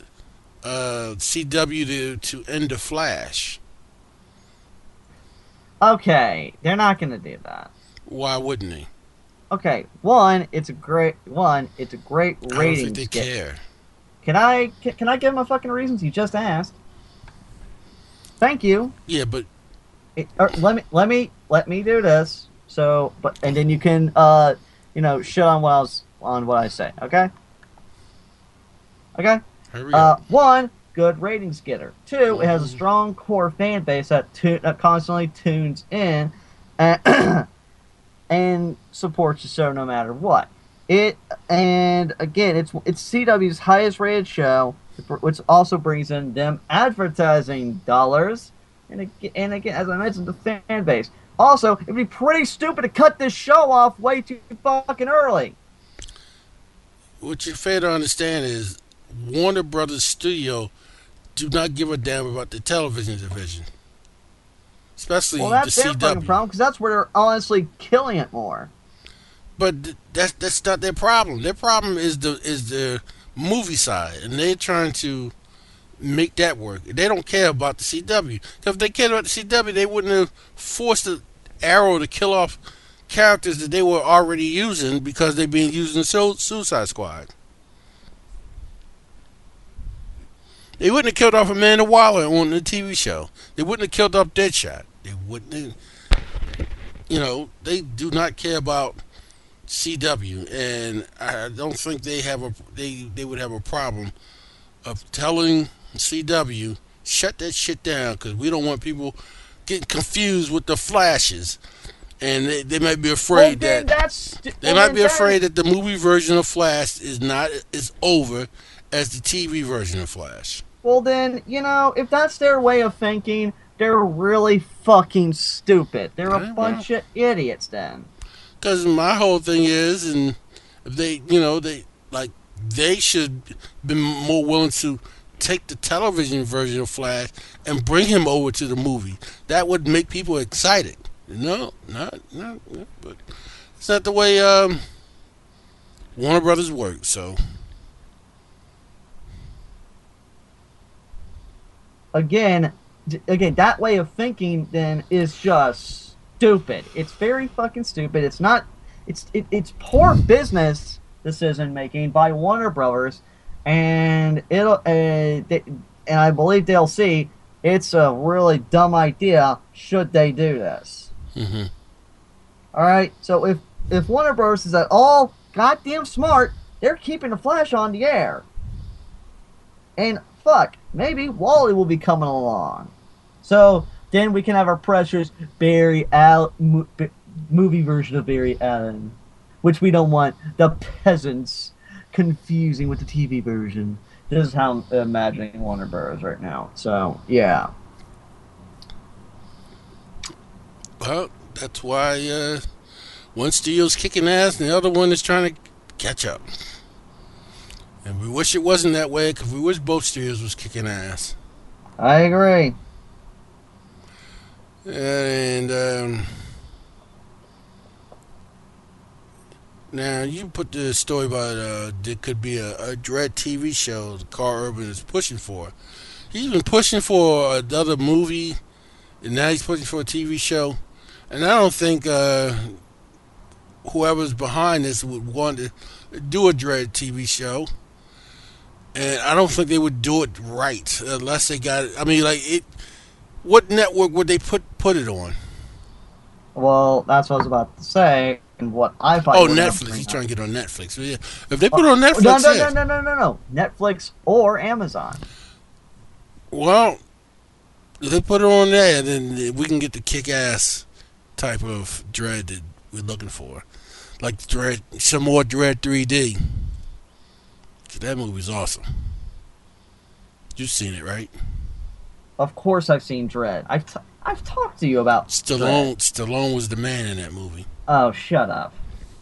CW to end the Flash. Okay, they're not gonna do that. Why wouldn't they? Okay, it's a great ratings. I don't think they care. Can I give them a fucking reasons? You just asked. Thank you. Yeah, but Let me do this. So, and then you can shit on what I say. Okay. Okay. hurry up. One, good ratings getter. Two, it has a strong core fan base that constantly tunes in and supports the show no matter what. And again, it's CW's highest rated show, which also brings in them advertising dollars. And again, as I mentioned, the fan base. Also, it'd be pretty stupid to cut this show off way too fucking early. What you fail to understand is Warner Brothers Studio do not give a damn about the television division, especially Well, that's the their CW. fucking problem, because that's where they're honestly killing it more. But that's not their problem. Their problem is the movie side, and they're trying to make that work. They don't care about the CW. If they cared about the CW, they wouldn't have forced the Arrow to kill off characters that they were already using because they're being used in Suicide Squad. They wouldn't have killed off Amanda Waller on the TV show. They wouldn't have killed off Deadshot. They wouldn't have, they do not care about CW, and I don't think they would have a problem of telling CW shut that shit down because we don't want people getting confused with the Flashes, and they might be afraid that the movie version of Flash is over as the TV version of Flash. Well then, if that's their way of thinking, they're really fucking stupid. They're a bunch of idiots then. Because my whole thing is, and if they should be more willing to take the television version of Flash and bring him over to the movie. That would make people excited. No, but it's not the way Warner Brothers works. So again, that way of thinking then is just stupid. It's very fucking stupid. It's not. It's poor business decision making by Warner Brothers, and I believe they'll see it's a really dumb idea should they do this. Mm-hmm. All right. So if Warner Bros. Is at all goddamn smart, they're keeping the Flash on the air. And fuck, maybe Wally will be coming along. So then we can have our precious movie version of Barry Allen, which we don't want the peasants confusing with the TV version. This is how I'm imagining Warner Bros. Right now. So, yeah. Well, that's why one studio's kicking ass and the other one is trying to catch up. And we wish it wasn't that way because we wish both studios was kicking ass. I agree. And now you put the story about there could be a Dread TV show the Carl Urban is pushing for. He's been pushing for another movie, and now he's pushing for a TV show. And I don't think whoever's behind this would want to do a Dread TV show. And I don't think they would do it right unless they got it. I mean, like, what network would they put it on? Well, that's what I was about to say. And what I find. Oh, Netflix. He's trying to get on Netflix. So, yeah. If they put it on Netflix, no. Netflix or Amazon. Well, if they put it on there, then we can get the kick-ass type of Dread that we're looking for. Like Dread, some more Dread 3D. That movie's awesome. You've seen it, right? Of course I've seen Dread. I've talked to you about Dread. Stallone was the man in that movie. Oh, shut up.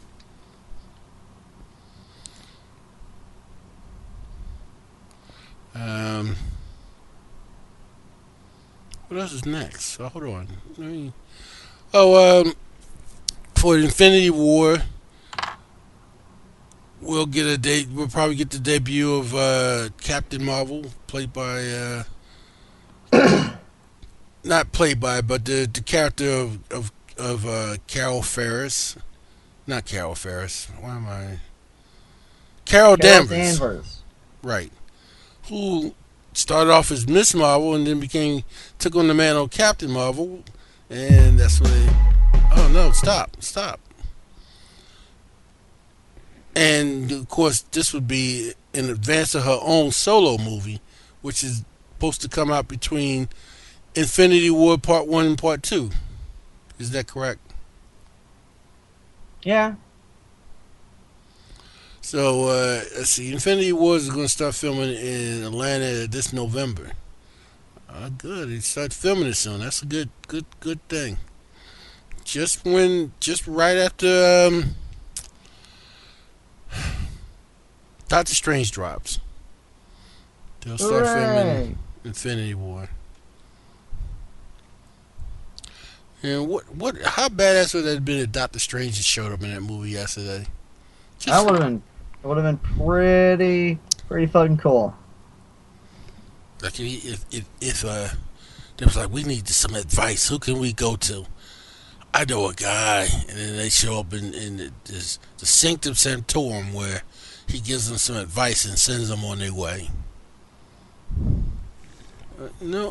What else is next? Oh, hold on. For Infinity War, we'll get a date. We'll probably get the debut of Captain Marvel, played by not played by, but the character of Carol Ferris. Not Carol Ferris. Why am I? Carol Danvers. Right. Who started off as Miss Marvel and then took on the mantle of Captain Marvel, and that's when they. Oh no! Stop! And of course, this would be in advance of her own solo movie, which is supposed to come out between Infinity War Part 1 and Part 2. Is that correct? Yeah. So, let's see. Infinity War is going to start filming in Atlanta this November. Good. They start filming it soon. That's a good thing. Just right after Doctor Strange drops, they'll start filming Infinity War. And how badass would that have been if Doctor Strange just showed up in that movie yesterday? That would have been pretty fucking cool. Like if they was like, we need some advice. Who can we go to? I know a guy, and then they show up in the Sanctum Sanctorum where he gives them some advice and sends them on their way. No.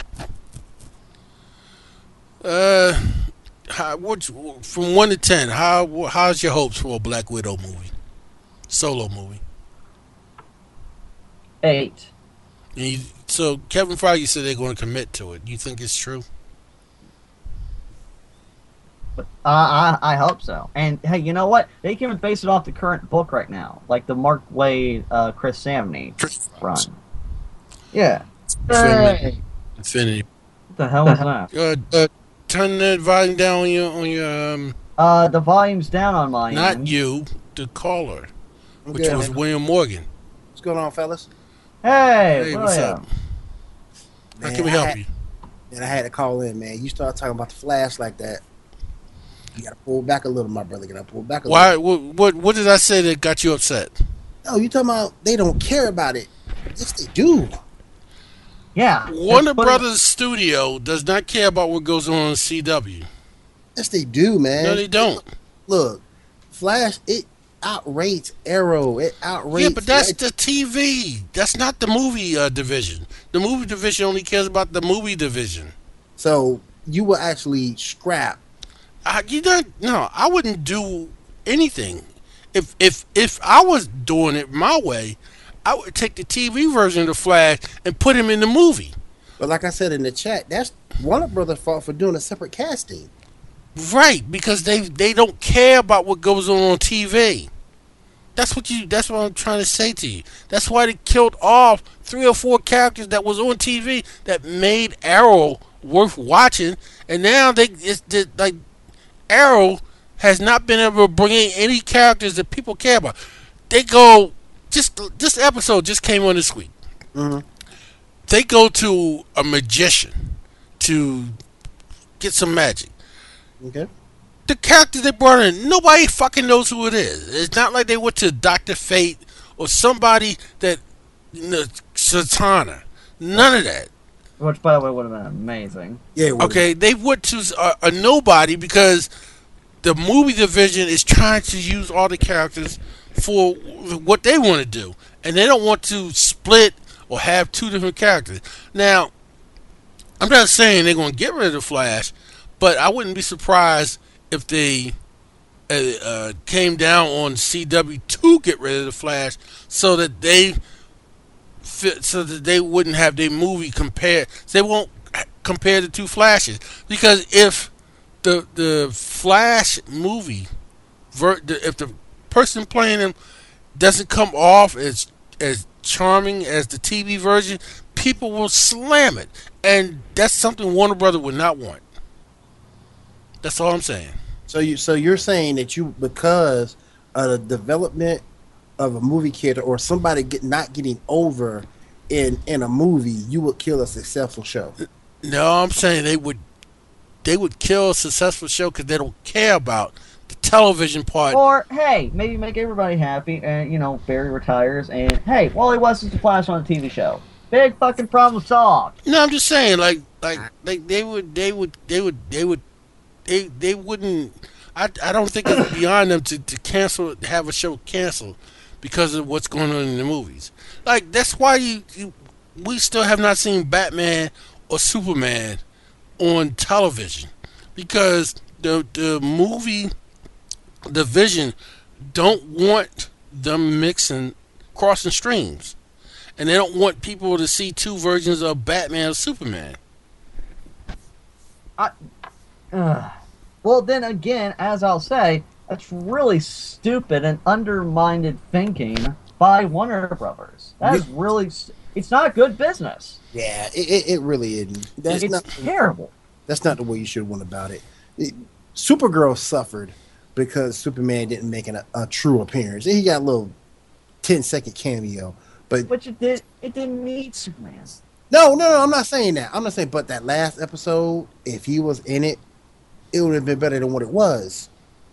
From 1 to 10, how's your hopes for a Black Widow movie, solo movie? 8. So Kevin Feige said they're going to commit to it. You think it's true? I hope so. And hey, you know what? They can base it off the current book right now, like the Mark Waid, Chris Samney run. Yeah. Infinity. What the hell is that? Turn the volume down on your the volume's down on mine. Not you, the caller, which was William Morgan. What's going on, fellas? Hey, what's up? Man, how can we help you? And I had to call in, man. You start talking about the Flash like that, you gotta pull back a little, my brother. You gotta pull back a little. Why? What did I say that got you upset? No, you talking about they don't care about it. Yes, they do. Yeah. Warner Brothers Studio does not care about what goes on CW. Yes, they do, man. No, they don't. Look, Flash, it outrates Arrow. It outrates. Yeah, but that's the TV. That's not the movie division. The movie division only cares about the movie division. So you will actually scrap. No, I wouldn't do anything. If I was doing it my way, I would take the TV version of the Flash and put him in the movie. But like I said in the chat, that's Warner Brothers' fault for doing a separate casting. Right, because they don't care about what goes on TV. That's what I'm trying to say to you. That's why they killed off 3 or 4 characters that was on TV that made Arrow worth watching, and now like Arrow has not been able to bring in any characters that people care about. They go just this episode just came on this week. Mhm. They go to a magician to get some magic. Okay. The character they brought in, nobody fucking knows who it is. It's not like they went to Dr. Fate or somebody that, Satana. None of that. Which, by the way, would have been amazing. Yeah. it would've. Okay, they went to a nobody because the movie division is trying to use all the characters for what they want to do. And they don't want to split or have two different characters. Now, I'm not saying they're going to get rid of the Flash, but I wouldn't be surprised if they came down on CW to get rid of the Flash, so that they wouldn't have their movie compared. They won't compare the two Flashes, because if the Flash movie, if the person playing him doesn't come off as charming as the TV version, people will slam it, and that's something Warner Brothers would not want. That's all I'm saying. So you're saying that because of the development of a movie character or somebody not getting over in a movie, you would kill a successful show. No, I'm saying they would kill a successful show because they don't care about the television part. Or, hey, maybe make everybody happy and, Barry retires and, hey, Wally West is the Flash on a TV show. Big fucking problem solved. No, I'm just saying, like they wouldn't. I don't think it's beyond them to cancel, have a show canceled because of what's going on in the movies. Like, that's why we still have not seen Batman or Superman on television, because the movie division don't want them crossing streams, and they don't want people to see two versions of Batman or Superman. Well, then again, as I'll say, that's really stupid and undermined thinking by Warner Brothers. That is really... It's not good business. Yeah, it really isn't. It's terrible. That's not the way you should have went about it. Supergirl suffered because Superman didn't make a true appearance. He got a little 10-second cameo. But it didn't need Superman. No, I'm not saying that. I'm not saying, but that last episode, if he was in it, it would have been better than what it was.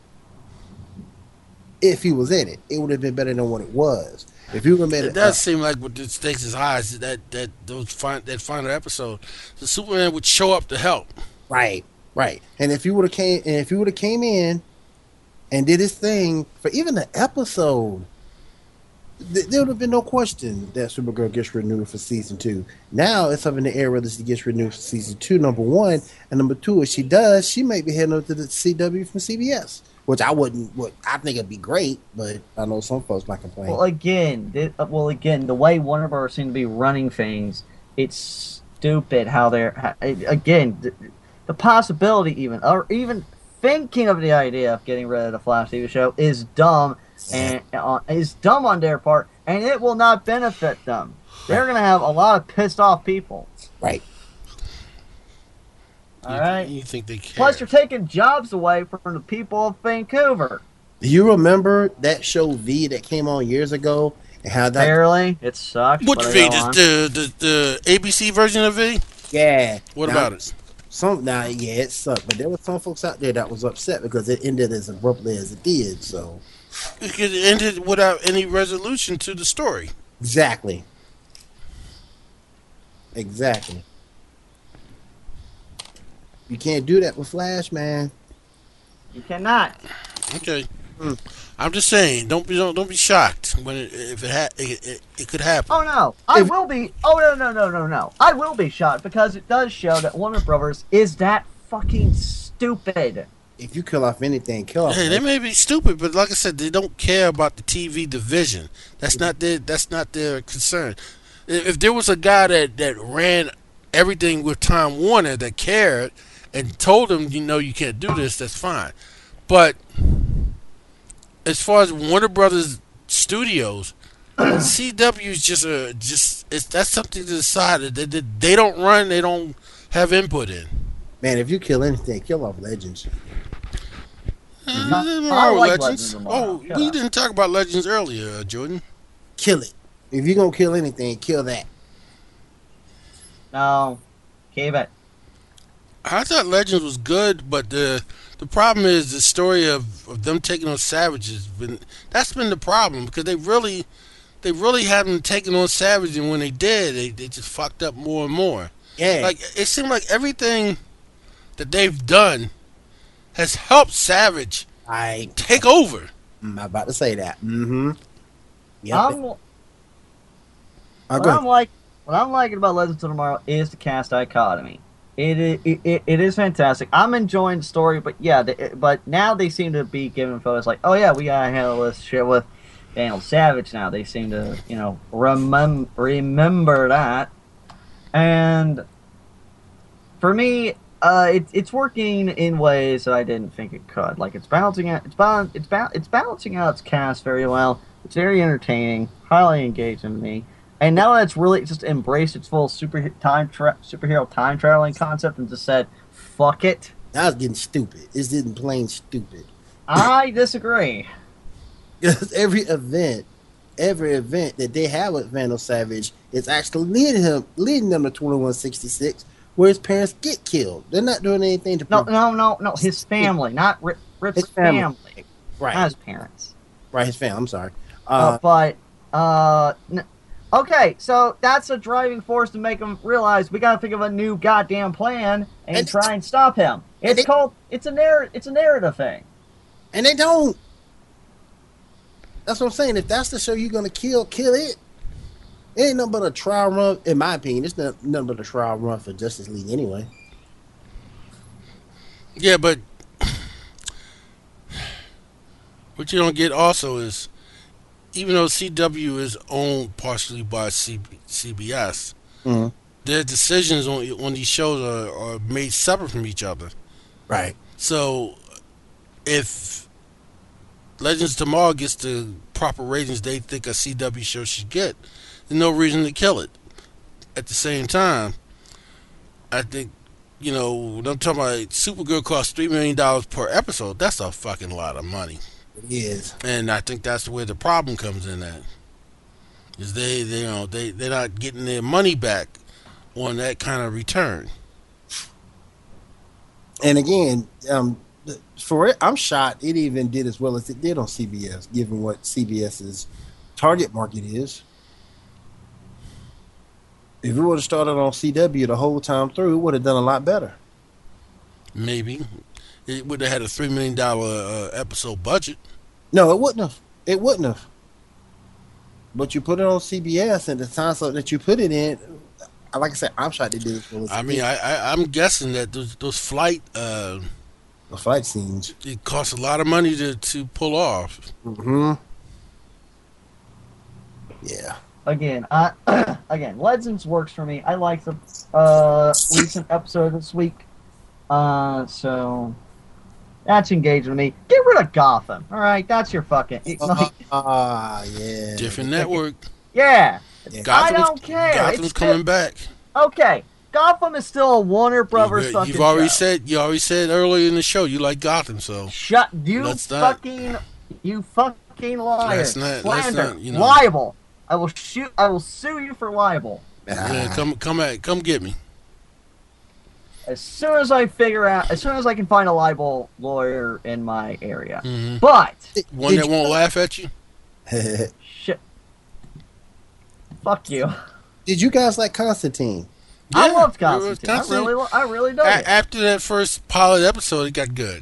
If he was in it, it would have been better than what it was. If you made it does seem like with the stakes is high, that final episode, the Superman would show up to help. Right. And if you would have came in and did his thing for even the episode, there would have been no question that Supergirl gets renewed for season 2. Now it's up in the air whether she gets renewed for season 2, number 1, and number 2, if she does, she may be heading up to the CW from CBS, which I think it'd be great, but I know some folks might complain. Well, again, the way Warner Bros. Seem to be running things, it's stupid how they're the possibility even thinking of the idea of getting rid of the Flash TV show is dumb. And is dumb on their part, and it will not benefit them. They're going to have a lot of pissed off people. Right. All right. You think they care? Plus, you're taking jobs away from the people of Vancouver. Do you remember that show V that came on years ago? And how that barely it sucked. Which V? The ABC version of V? Yeah. What about it? It sucked, but there were some folks out there that was upset because it ended as abruptly as it did. So. It ended without any resolution to the story. Exactly. You can't do that with Flash, man. You cannot. Okay. I'm just saying, don't be shocked when it could happen. Oh no, I will be. Oh no. I will be shocked because it does show that Warner Brothers is that fucking stupid. If you kill off anything, kill off. Hey, they may be stupid, but like I said, they don't care about the TV division. That's not their concern. If there was a guy that ran everything with Time Warner that cared and told him, you can't do this, that's fine. But as far as Warner Brothers Studios, CW is that's something to decide. They don't run, they don't have input in. Man, if you kill anything, kill off Legends. I like Legends of Tomorrow. Oh, Shut we up. didn't talk about Legends earlier, Jordan. Kill it. If you're gonna kill anything, kill that. No, keep it. I thought Legends was good, but the problem is the story of them taking on Savage has been, that's been the problem, because they really haven't taken on Savage, and when they did, they just fucked up more and more. Yeah. Like, it seemed like everything that they've done has helped Savage take over. I'm about to say that. Mm-hmm. What I'm liking about Legends of Tomorrow is the cast dichotomy. It is fantastic. I'm enjoying the story, but yeah, but now they seem to be giving photos like, oh yeah, we gotta handle this shit with Daniel Savage now. They seem to, remember that. And for me, it's working in ways that I didn't think it could. Like, it's balancing out its cast very well. It's very entertaining, highly engaging to me. And now that it's really just embraced its full superhero time traveling concept and just said, fuck it. That was getting stupid. It's getting plain stupid. I disagree. Because every event that they have with Vandal Savage is actually leading them to 2166, where his parents get killed. They're not doing anything to No. His family, not Rip's family. Right. Not his parents. Right, his family. I'm sorry. Okay, so that's a driving force to make them realize we gotta think of a new goddamn plan and try and stop him. It's a narrative thing. And they don't. That's what I'm saying. If that's the show you're gonna kill it. It ain't nothing but a trial run, in my opinion. It's nothing but a trial run for Justice League anyway. Yeah, but what you don't get also is, even though CW is owned partially by CBS, Mm-hmm. their decisions on these shows are made separate from each other. Right. So, if Legends of Tomorrow gets the proper ratings they think a CW show should get, there's no reason to kill it. At the same time, I think, when I'm talking about Supergirl costs $3 million per episode, that's a fucking lot of money. It is. And I think that's where the problem comes in at. Is they're not getting their money back on that kind of return. And again, for it, I'm shocked it even did as well as it did on CBS, given what CBS's target market is. If it would have started on CW the whole time through, it would have done a lot better. Maybe. It would have had a $3 million episode budget. No, it wouldn't have. It wouldn't have. But you put it on CBS, and the time slot that you put it in, like I said, I'm shocked they did it. I'm guessing that those flight the fight scenes, it costs a lot of money to pull off. Mm-hmm. Yeah. Again, Legends works for me. I like the recent episode this week, so that's engaging me. Get rid of Gotham. All right, that's your fucking. Yeah. Different network. Yeah. I Gotham's, don't care. Gotham's coming back. Okay, Gotham is still a Warner Brothers fucking You already show. said earlier in the show you like Gotham, so Shut you fucking liar. Slander. Libel. I will sue you for libel. Yeah, come get me. As soon as I can find a libel lawyer in my area. Mm-hmm. But one that won't laugh at you. shit. Fuck you. Did you guys like Constantine? Yeah, I loved Constantine. I really dug it. After that first pilot episode, it got good.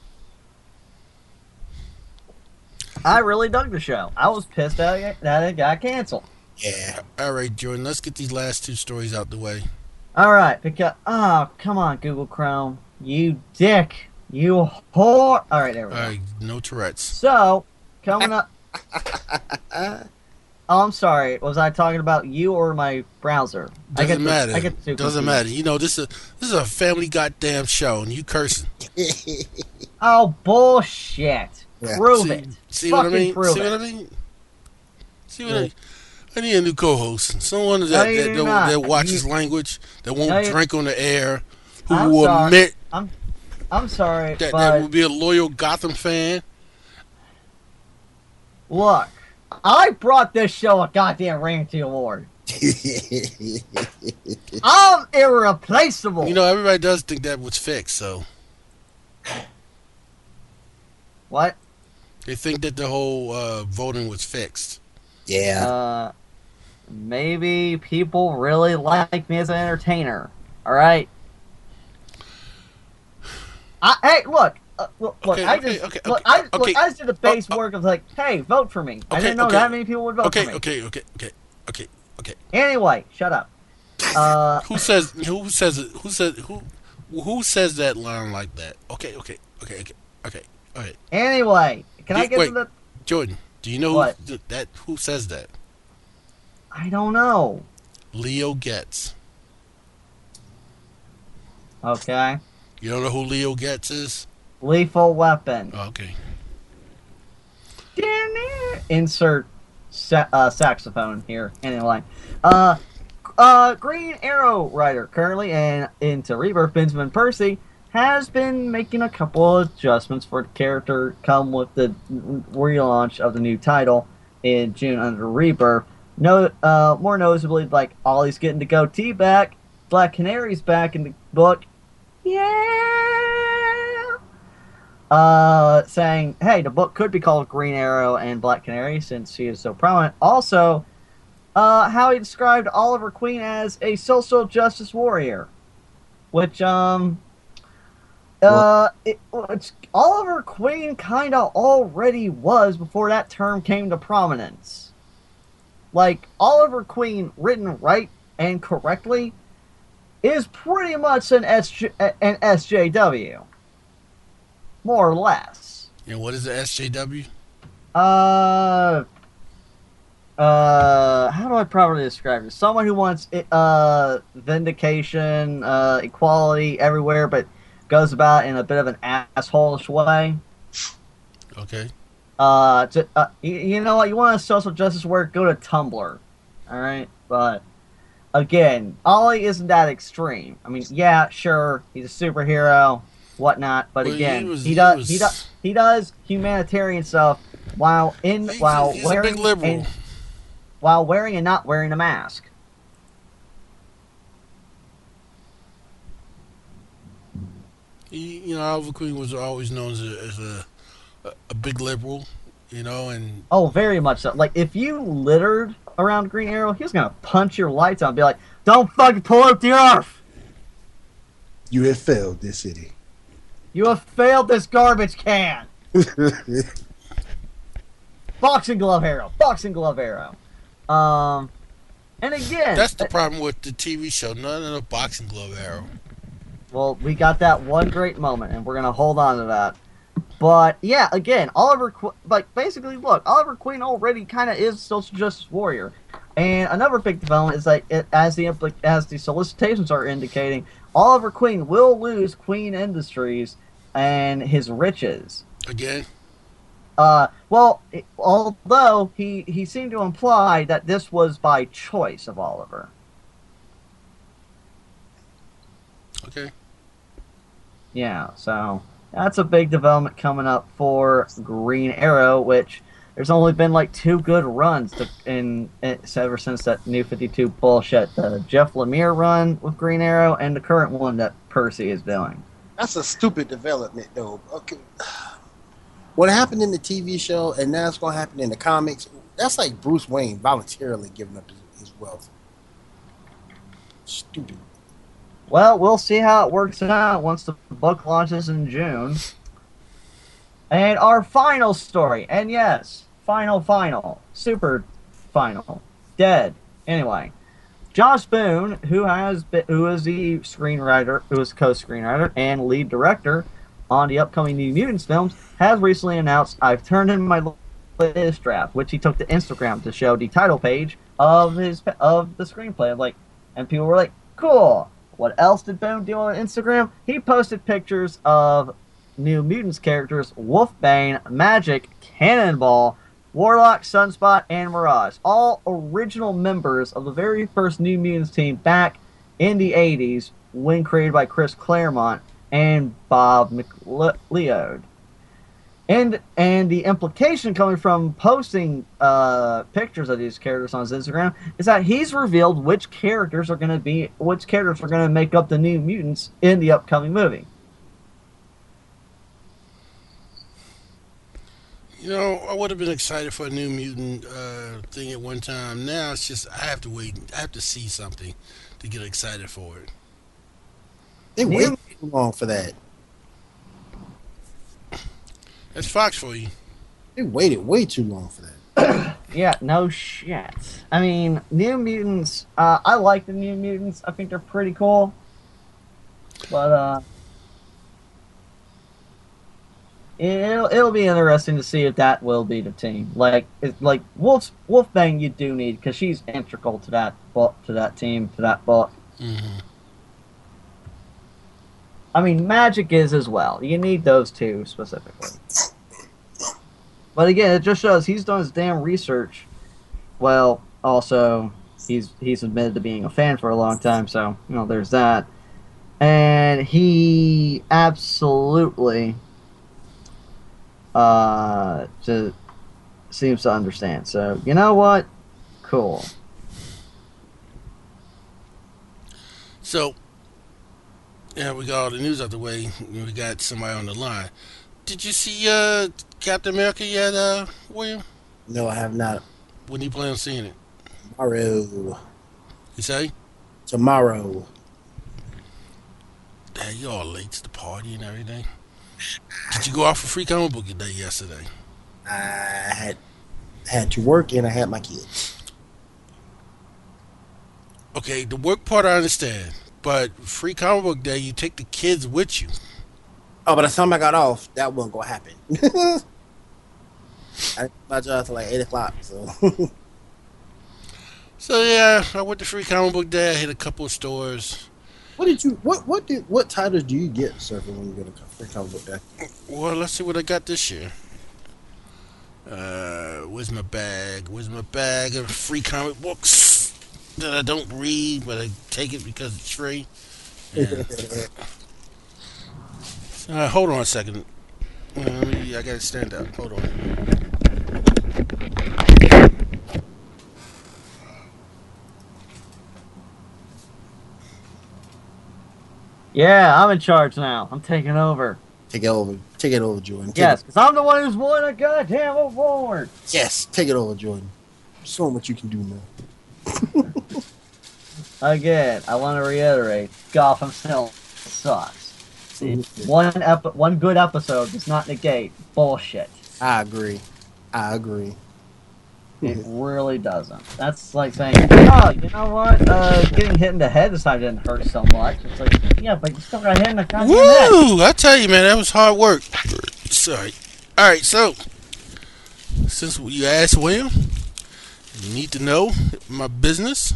I really dug the show. I was pissed that it got canceled. Yeah. All right, Jordan, let's get these last two stories out the way. All right, because come on, Google Chrome, you dick, you whore. All right, there we go. All right, no Tourette's. So coming up. Oh, I'm sorry. Was I talking about you or my browser? Doesn't matter. Doesn't Doesn't matter. This is a family goddamn show, and you cursing. Oh, bullshit. Yeah. Prove it. See what I mean? Prove See it. what I mean? See what I mean? I need a new co-host. Someone No, that you that, do not. that watches language, that won't No, you- drink on the air, who I'm will sorry. admit I'm sorry, that but will be a loyal Gotham fan. look, I brought this show a goddamn Ranty Award. I'm irreplaceable. You know, everybody does think that was fixed, so What? they think that the whole voting was fixed. Yeah. Maybe people really like me as an entertainer. All right. Hey, look. Look, Okay, I okay, just okay, look, okay, I okay. just did the base work of like, hey, vote for me. I didn't know that many people would vote Okay, for me. okay. Anyway, shut up. Who says that line like that? Okay. Anyway, can I get Wait. to the? Jordan, do you know What? who says that? I don't know. Leo Getz. Okay. You don't know who Leo Getz is? Lethal Weapon. Oh, okay. Insert saxophone here. Anyway, Green Arrow writer currently and into Rebirth, Benjamin Percy has been making a couple of adjustments for the character come with the relaunch of the new title in June under Rebirth. More noticeably, like Ollie's getting the goatee back, Black Canary's back in the book. Yeah. Saying, hey, the book could be called Green Arrow and Black Canary since she is so prominent. Also, how he described Oliver Queen as a social justice warrior, which which Oliver Queen kind of already was before that term came to prominence. Like, Oliver Queen, written right and correctly, is pretty much an SJW. More or less. And what is the SJW? How do I properly describe it? Someone who wants vindication, equality everywhere, but goes about in a bit of an asshole-ish way. Okay. You know what? You want a social justice work? Go to Tumblr. Alright? But, again, Ollie isn't that extreme. I mean, yeah, sure, he's a superhero, whatnot, but Well, again, he he does humanitarian stuff while He's wearing a big liberal. while wearing and not wearing a mask. Oliver Queen was always known as a big liberal, and Oh, very much so. Like, if you littered around Green Arrow, he was gonna punch your lights out and be like, "Don't fucking pollute the earth! You have failed this city. You have failed this garbage can!" Boxing glove arrow. And again, that's the problem with the TV show. None of the boxing glove arrow. well, we got that one great moment, and we're gonna hold on to that. But yeah, again, Oliver Queen already kind of is a social justice warrior. And another big development is that as the solicitations are indicating, Oliver Queen will lose Queen Industries and his riches. Again? Although he seemed to imply that this was by choice of Oliver. Okay. Yeah, so that's a big development coming up for Green Arrow, which there's only been like 2 good runs ever since that New 52 bullshit. The Jeff Lemire run with Green Arrow and the current one that Percy is doing. That's a stupid development, though. Okay. What happened in the TV show and now it's going to happen in the comics, that's like Bruce Wayne voluntarily giving up his wealth. Stupid. Well, we'll see how it works out once the book launches in June. And our final story, and yes, final, super final, dead. Anyway, Josh Boone, who is the screenwriter, who is co-screenwriter and lead director on the upcoming New Mutants films, has recently announced, "I've turned in my latest draft," which he took to Instagram to show the title page of the screenplay. And people were like, "Cool." What else did Boone do on Instagram? He posted pictures of New Mutants characters Wolfbane, Magic, Cannonball, Warlock, Sunspot, and Mirage. All original members of the very first New Mutants team back in the 80s when created by Chris Claremont and Bob McLeod. And the implication coming from posting pictures of these characters on his Instagram is that he's revealed which characters are going to make up the New Mutants in the upcoming movie. You know, I would have been excited for a New Mutant thing at one time. Now it's just I have to wait. I have to see something to get excited for it. They waited too long for that. That's Fox for you. They waited way too long for that. Yeah, no shit. I mean, New Mutants, I like the New Mutants. I think they're pretty cool. But, it'll be interesting to see if that will be the team. Like Wolfbang, you do need, because she's integral to that team, to that book. Mm-hmm. I mean, Magic is as well. You need those two specifically. But again, it just shows he's done his damn research. Well, also, he's admitted to being a fan for a long time, so, you know, there's that. And he absolutely seems to understand. So, you know what? Cool. So, yeah, we got all the news out the way. We got somebody on the line. Did you see Captain America yet, William? No, I have not. When do you plan on seeing it? Tomorrow. You say? Tomorrow. Dad, you all late to the party and everything. Did you go out for free comic book day yesterday? I had to work and I had my kids. Okay, the work part I understand, but free comic book day, you take the kids with you. Oh, by the time I got off, that wasn't gonna happen. I did my job till like 8 o'clock. So, So yeah, I went to free comic book day. I hit a couple of stores. what titles do you get, Surfer, when you go to free comic book day? Well, let's see what I got this year. Where's my bag? Where's my bag of free comic books that I don't read, but I take it because it's free? Yeah. Hold on a second. I gotta stand up. Hold on. Yeah, I'm in charge now. I'm taking over. Take it over, Jordan. Yes, because I'm the one who's won a goddamn award. Yes, take it over, Jordan. So much you can do now. Again, I want to reiterate, Gotham still sucks. One good episode does not negate bullshit. I agree. It really doesn't. That's like saying, oh, you know what? Getting hit in the head this time didn't hurt so much. It's like, yeah, but you still got hit in the goddamn head. Woo! I tell you, man, that was hard work. Sorry. All right, so since you asked William, you need to know my business.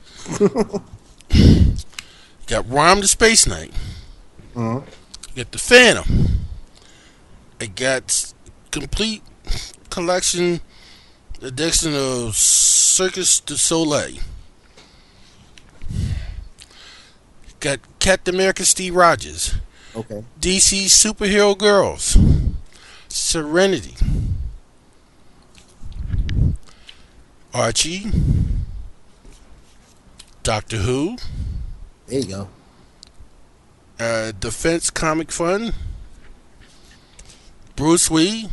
Got Rom the Space Knight. Got the Phantom. I got complete collection edition of Circus du Soleil. Got Captain America Steve Rogers. Okay. DC Superhero Girls. Serenity. Archie. Doctor Who. There you go. Defense Comic Fund. Bruce Lee.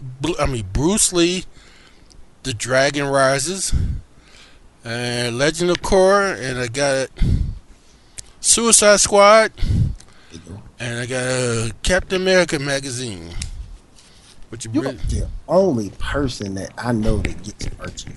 The Dragon Rises. Legend of Korra. And I got Suicide Squad. And I got Captain America magazine. You're the only person that I know that gets Archie.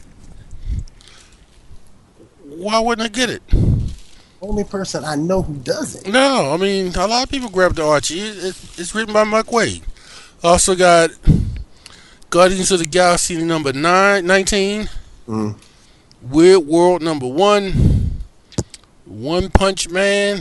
Why wouldn't I get it? Only person I know who doesn't. No, I mean, a lot of people grab the Archie. It's written by Mark Waid. Also got Guardians of the Galaxy number 19. Weird World number 1. One Punch Man.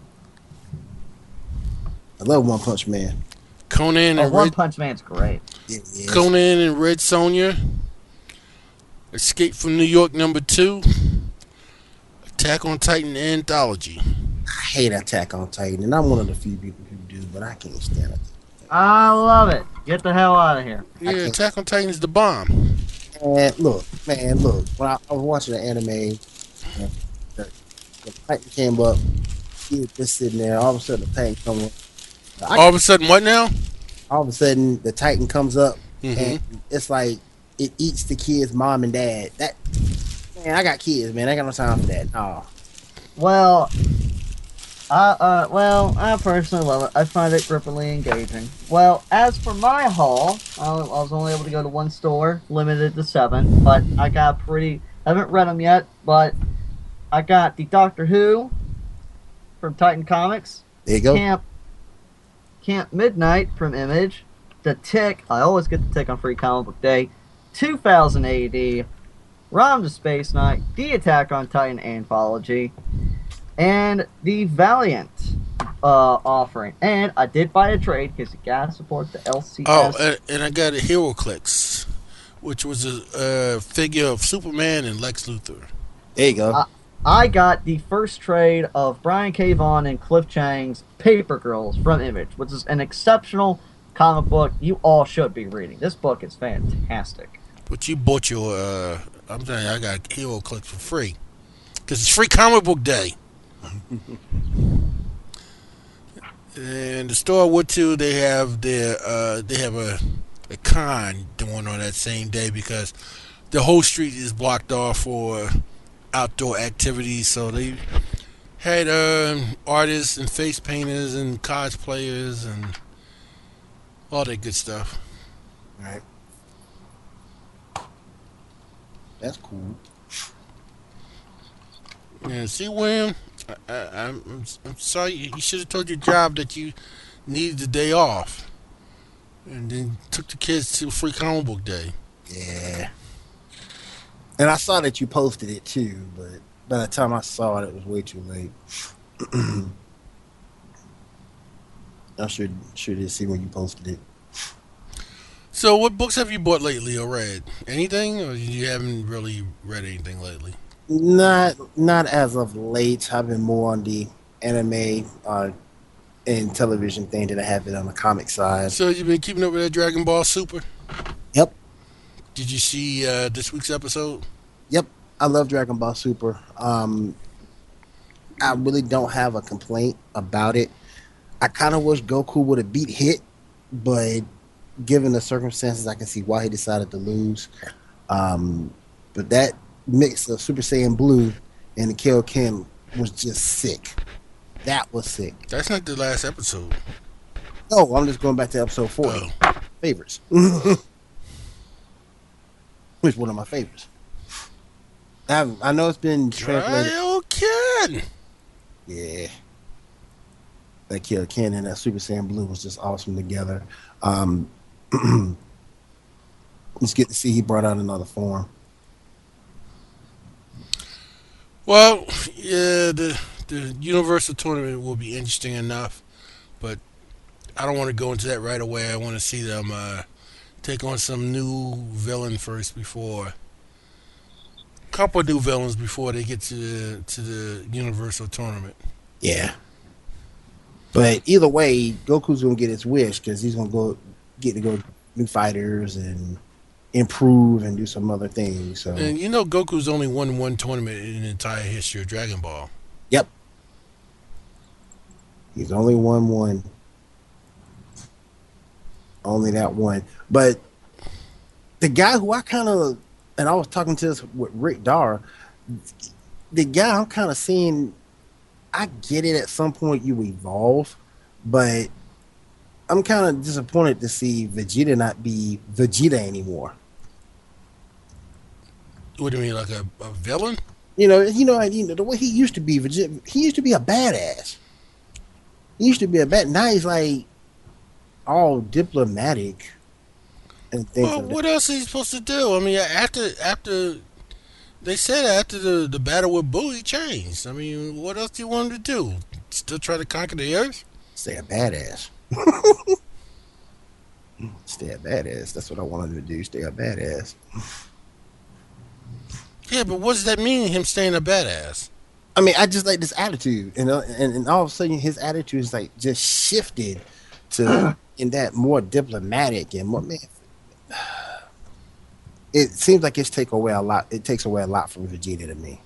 I love One Punch Man. Conan and One Punch Man's great. Yes. Conan and Red Sonja, Escape from New York #2, Attack on Titan Anthology. I hate Attack on Titan, and I'm one of the few people who do, but I can't stand it. I love it. Get the hell out of here. Yeah, Attack on Titan is the bomb. And look. When I was watching the anime, the Titan came up. He was just sitting there. All of a sudden, the Titan comes up. All of a sudden, what now? All of a sudden, the Titan comes up, Mhm. and it's like it eats the kids' mom and dad. Man, I got kids, man. I ain't got no time for that. Oh. Well, I personally love it. I find it grippingly engaging. Well, as for my haul, I was only able to go to one store, limited to 7, but I haven't read them yet, but I got the Doctor Who from Titan Comics. There you go. Camp Midnight from Image. The Tick. I always get the Tick on Free Comic Book Day. 2000 AD. Rom to Space Knight. The Attack on Titan Anthology. And the Valiant offering. And I did buy a trade because you gotta support the LCS. Oh, and I got a HeroClix, which was a figure of Superman and Lex Luthor. There you go. I got the first trade of Brian K. Vaughan and Cliff Chang's Paper Girls from Image, which is an exceptional comic book you all should be reading. This book is fantastic. But you bought your, I'm telling you, I got HeroClix for free. Because it's Free Comic Book Day. And the store I went to, they have a con going on that same day because the whole street is blocked off for outdoor activities. So they had artists and face painters and cosplayers and all that good stuff. All right. That's cool. Yeah, see, William, I'm sorry. You should have told your job that you needed the day off, and then took the kids to Free Comic Book Day. Yeah. And I saw that you posted it too, but by the time I saw it, it was way too late. I should did see when you posted it. So, what books have you bought lately or read? Anything, or you haven't really read anything lately? Not as of late. I've been more on the anime and television thing than I have been on the comic side. So, you've been keeping up with that Dragon Ball Super? Yep. Did you see this week's episode? Yep. I love Dragon Ball Super. I really don't have a complaint about it. I kind of wish Goku would have beat Hit, but given the circumstances, I can see why he decided to lose. But that mix of Super Saiyan Blue and the Kaioken was just sick. That was sick. That's not the last episode. Oh, I'm just going back to episode 40. Oh. Favorites. Which one of my favorites? I know it's been translated. Kaioken! Yeah. That Kaioken and that Super Saiyan Blue was just awesome together. It's good to see he brought out another form. Well, yeah, the Universal Tournament will be interesting enough, but I don't want to go into that right away. I want to see them take on some new villain first before couple of new villains before they get to the Universal Tournament. Yeah. But either way, Goku's gonna get his wish because he's gonna get to go new fighters and improve and do some other things. So, and you know, Goku's only won one tournament in the entire history of Dragon Ball. Yep. He's only won one. Only that one. But the guy who I kind of, and I was talking to this with Rick Dar, the guy I'm kind of seeing, I get it at some point you evolve, but I'm kind of disappointed to see Vegeta not be Vegeta anymore. What do you mean, like a villain? You know, the way he used to be, Vegeta, he used to be a badass. He used to be a bad. Now he's like all diplomatic and things. Well, like that. what else is he supposed to do? I mean, after they said after the battle with Boo, he changed. I mean, what else do you want him to do? Still try to conquer the Earth? Say a badass. Stay a badass. That's what I wanted to do. Stay a badass. Yeah, but what does that mean? Him staying a badass? I mean, I just like this attitude, and all of a sudden his attitude is like just shifted to in that more diplomatic and more man. It seems like it takes away a lot. It takes away a lot from Vegeta to me.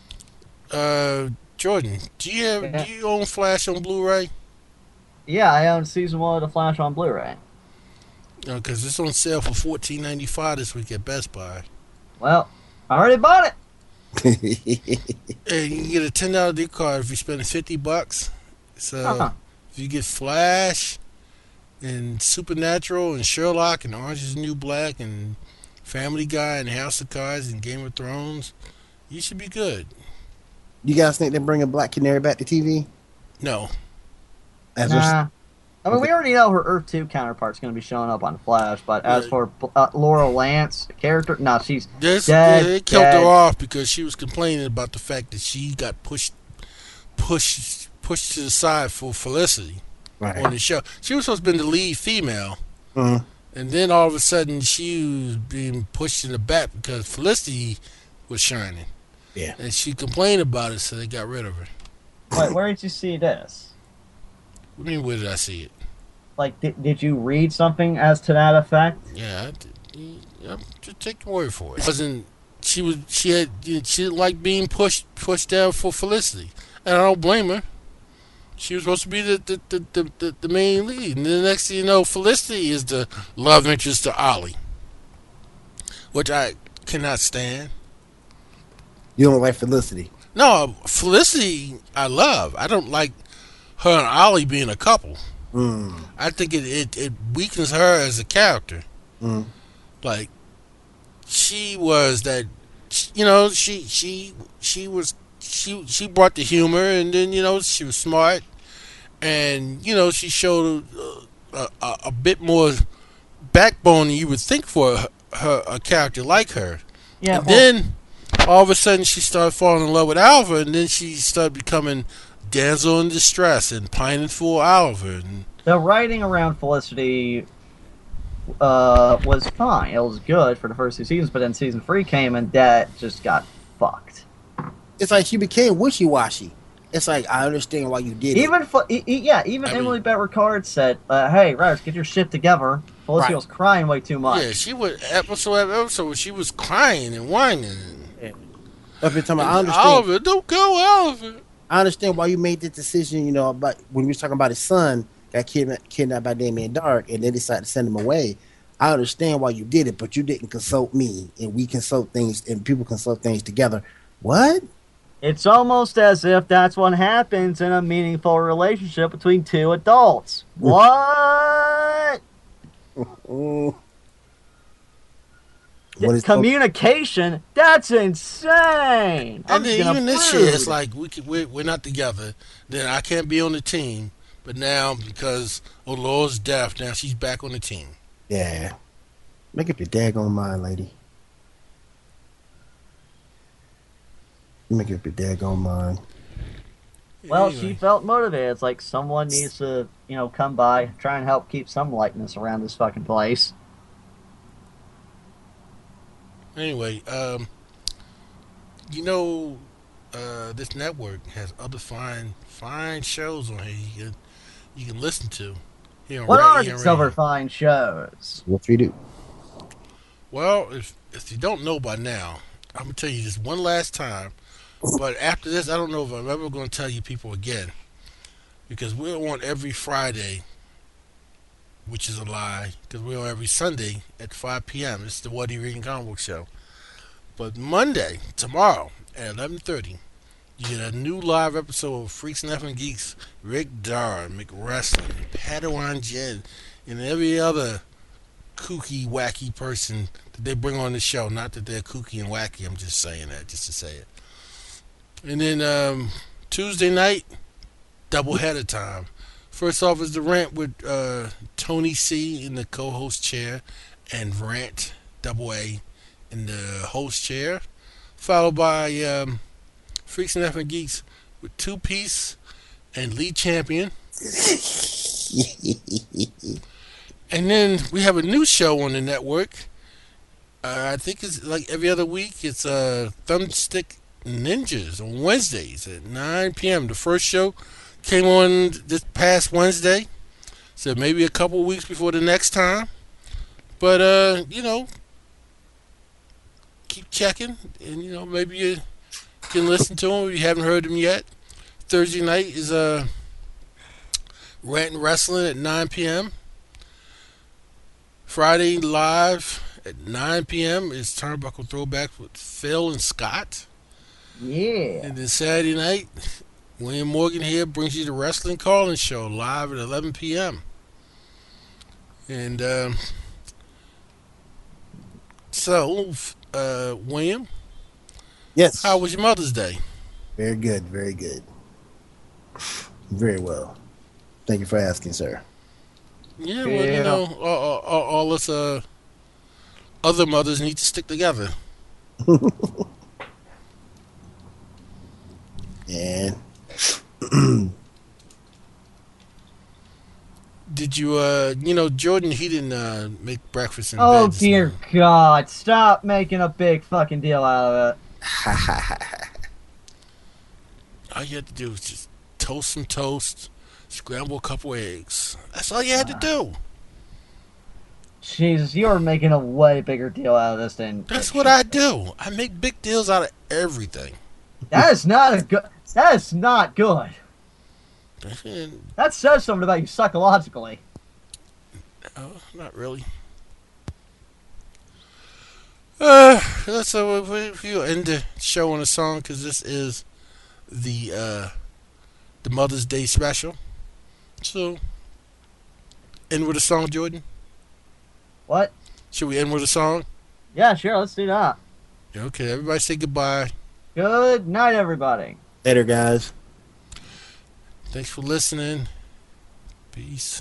Jordan, do you own Flash on Blu-ray? Yeah, I own season 1 of The Flash on Blu-ray. Because it's on sale for $14.95 this week at Best Buy. Well, I already bought it. And you can get a $10 gift card if you spend $50. So if you get Flash and Supernatural and Sherlock and Orange is the New Black and Family Guy and House of Cards and Game of Thrones, you should be good. You guys think they're bringing Black Canary back to TV? No. Nah. I mean, we already know her Earth 2 counterpart's going to be showing up on Flash, but as for Laura Lance, the character, no, she's dead. Yeah, they killed her off because she was complaining about the fact that she got pushed to the side for Felicity on the show. She was supposed to be the lead female, and then all of a sudden she was being pushed in the back because Felicity was shining. Yeah, and she complained about it, so they got rid of her. Wait, where did you see this? What do you mean, where did I see it? Like, did you read something as to that effect? Yeah, I did. Just take the word for it. She didn't like being pushed down for Felicity, and I don't blame her. She was supposed to be the main lead, and the next thing you know, Felicity is the love interest to Ollie, which I cannot stand. You don't like Felicity? No, Felicity I love. I don't like her and Ollie being a couple. I think it weakens her as a character. Like, she was that, you know, she brought the humor, and then, you know, she was smart, and, you know, she showed a bit more backbone than you would think for a character like her. Yeah. And then all of a sudden she started falling in love with Alva, and then she started becoming damsel in distress and pining for Alva. And the writing around Felicity was fine. It was good for the first 2 seasons, but then season 3 came and that just got fucked. It's like she became wishy-washy. It's like, I understand why you did it. Even Emily Bett Ricard said, "Hey, Riders, get your shit together." Felicity was crying way too much. Yeah, she was episode. She was crying and whining. Every time I understand. Oliver, don't go, Oliver. I understand why you made the decision. You know, about when we was talking about his son got kidnapped by Damien Dark, and they decided to send him away. I understand why you did it, but you didn't consult me, and we consult things, and people consult things together. What? It's almost as if that's what happens in a meaningful relationship between 2 adults. What? Communication? That's insane. And then even this year, it's like we're not together. Then I can't be on the team. But now, because of Laura's death, now she's back on the team. Yeah. Make up your daggone mind, lady. Make up your daggone mind. Well, anyway, she felt motivated. It's like someone needs to, you know, come by, try and help keep some lightness around this fucking place. Anyway, you know, this network has other fine shows on here you can listen to. Here on what are these other fine shows? What we do? Well, if you don't know by now, I'm gonna tell you this one last time. But after this, I don't know if I'm ever going to tell you people again, because we're on every Friday, which is a lie, because we're on every Sunday at 5 p.m. It's the What Are You Reading Comic Book Show. But Monday, tomorrow, at 11:30, you get a new live episode of Freaks and Effing Geeks, Rick Dar, McWrestling, Padawan Jen, and every other kooky, wacky person that they bring on the show. Not that they're kooky and wacky, I'm just saying that, just to say it. And then Tuesday night, doubleheader time. First off is the rant with Tony C in the co-host chair and Rant AA in the host chair, followed by Freaks and Effing Geeks with Two Piece and Lee Champion. And then we have a new show on the network. I think it's like every other week. It's Thumbstick Ninjas on Wednesdays at 9 p.m. The first show came on this past Wednesday, so maybe a couple weeks before the next time. But keep checking, and maybe you can listen to them if you haven't heard them yet. Thursday night is Rant and Wrestling at 9 p.m. Friday live at 9 p.m. is Turnbuckle Throwback with Phil and Scott. Yeah. And then Saturday night, William Morgan here brings you the Wrestling Call-In Show live at 11 p.m. And William, Yes. how was your Mother's Day? Very good. Very good. Very well. Thank you for asking, sir. Yeah, well, all us other mothers need to stick together. And Did you, Jordan, he didn't make breakfast in bed. Oh this dear morning. God! Stop making a big fucking deal out of it. All you had to do was just toast some toast, scramble a couple eggs. That's all you had to do. Jesus, you are making a way bigger deal out of this than. That's what I do. I make big deals out of everything. That is not a good. That is not good. And, That says something about you psychologically. not really. So if you end the show on a song, because this is the Mother's Day special. So, end with a song, Jordan? What? Should we end with a song? Yeah, sure. Let's do that. Okay, everybody say goodbye. Good night, everybody. later, guys. Thanks for listening. Peace.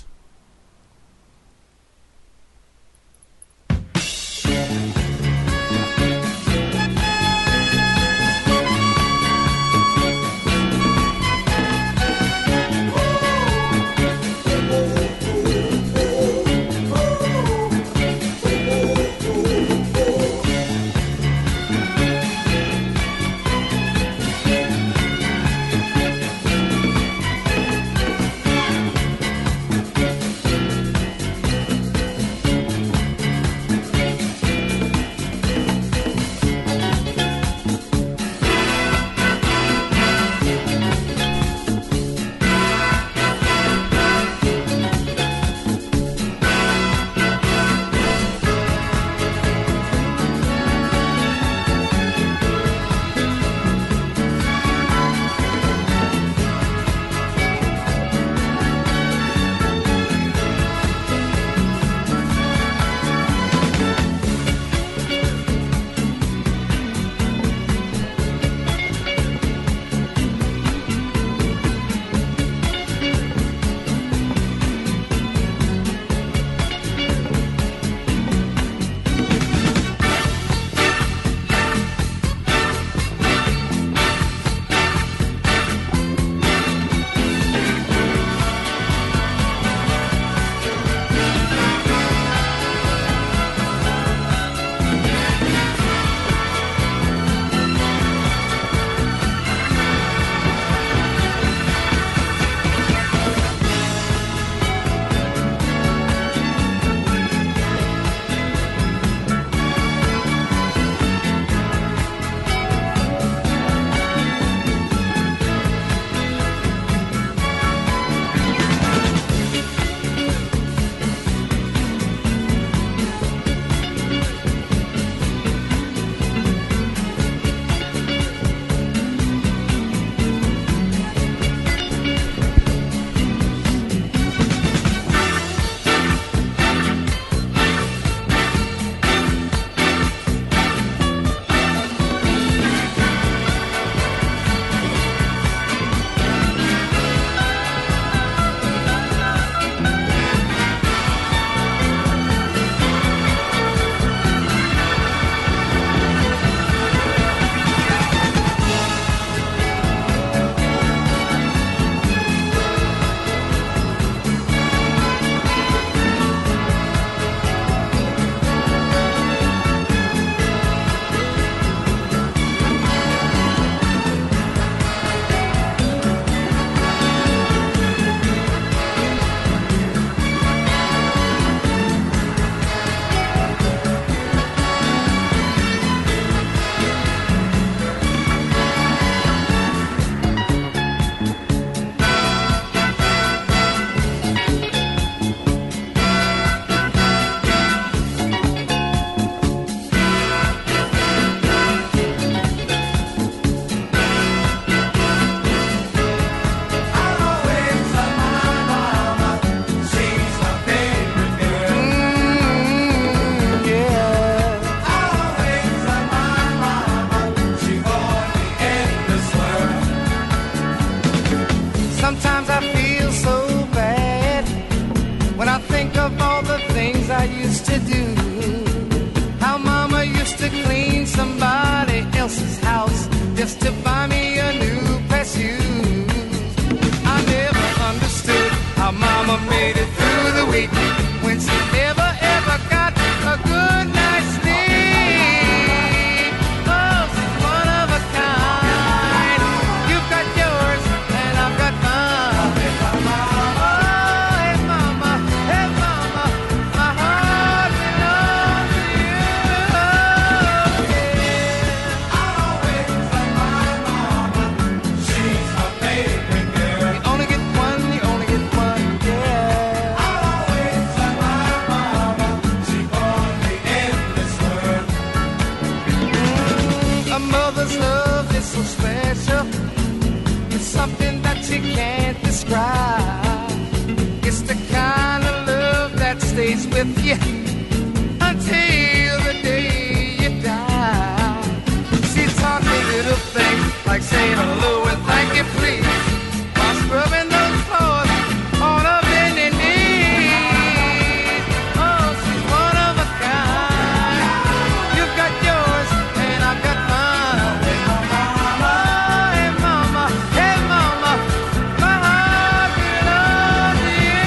so special. It's something that you can't describe. It's the kind of love that stays with you until the day you die. She taught me little things like saying hello and thank you, please, while scrubbing those floors on a bending knee. Oh, she's one of a kind. You've got yours and I've got mine. Hey mama, hey mama, hey mama, my heart belongs to you.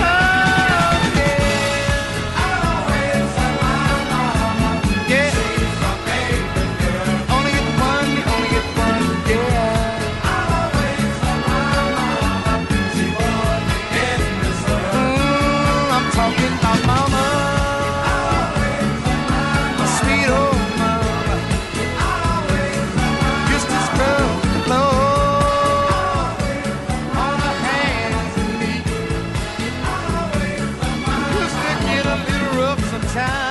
Yeah, I'll always have my mama. Yeah, she's my baby girl. Only get one, you only get one. Yeah, I'll always have my mama. She brought me in this world. I'm talking about mama. My sweet old mama. Used to scrub the floor on her hands and knees. Used to get a little rough sometimes.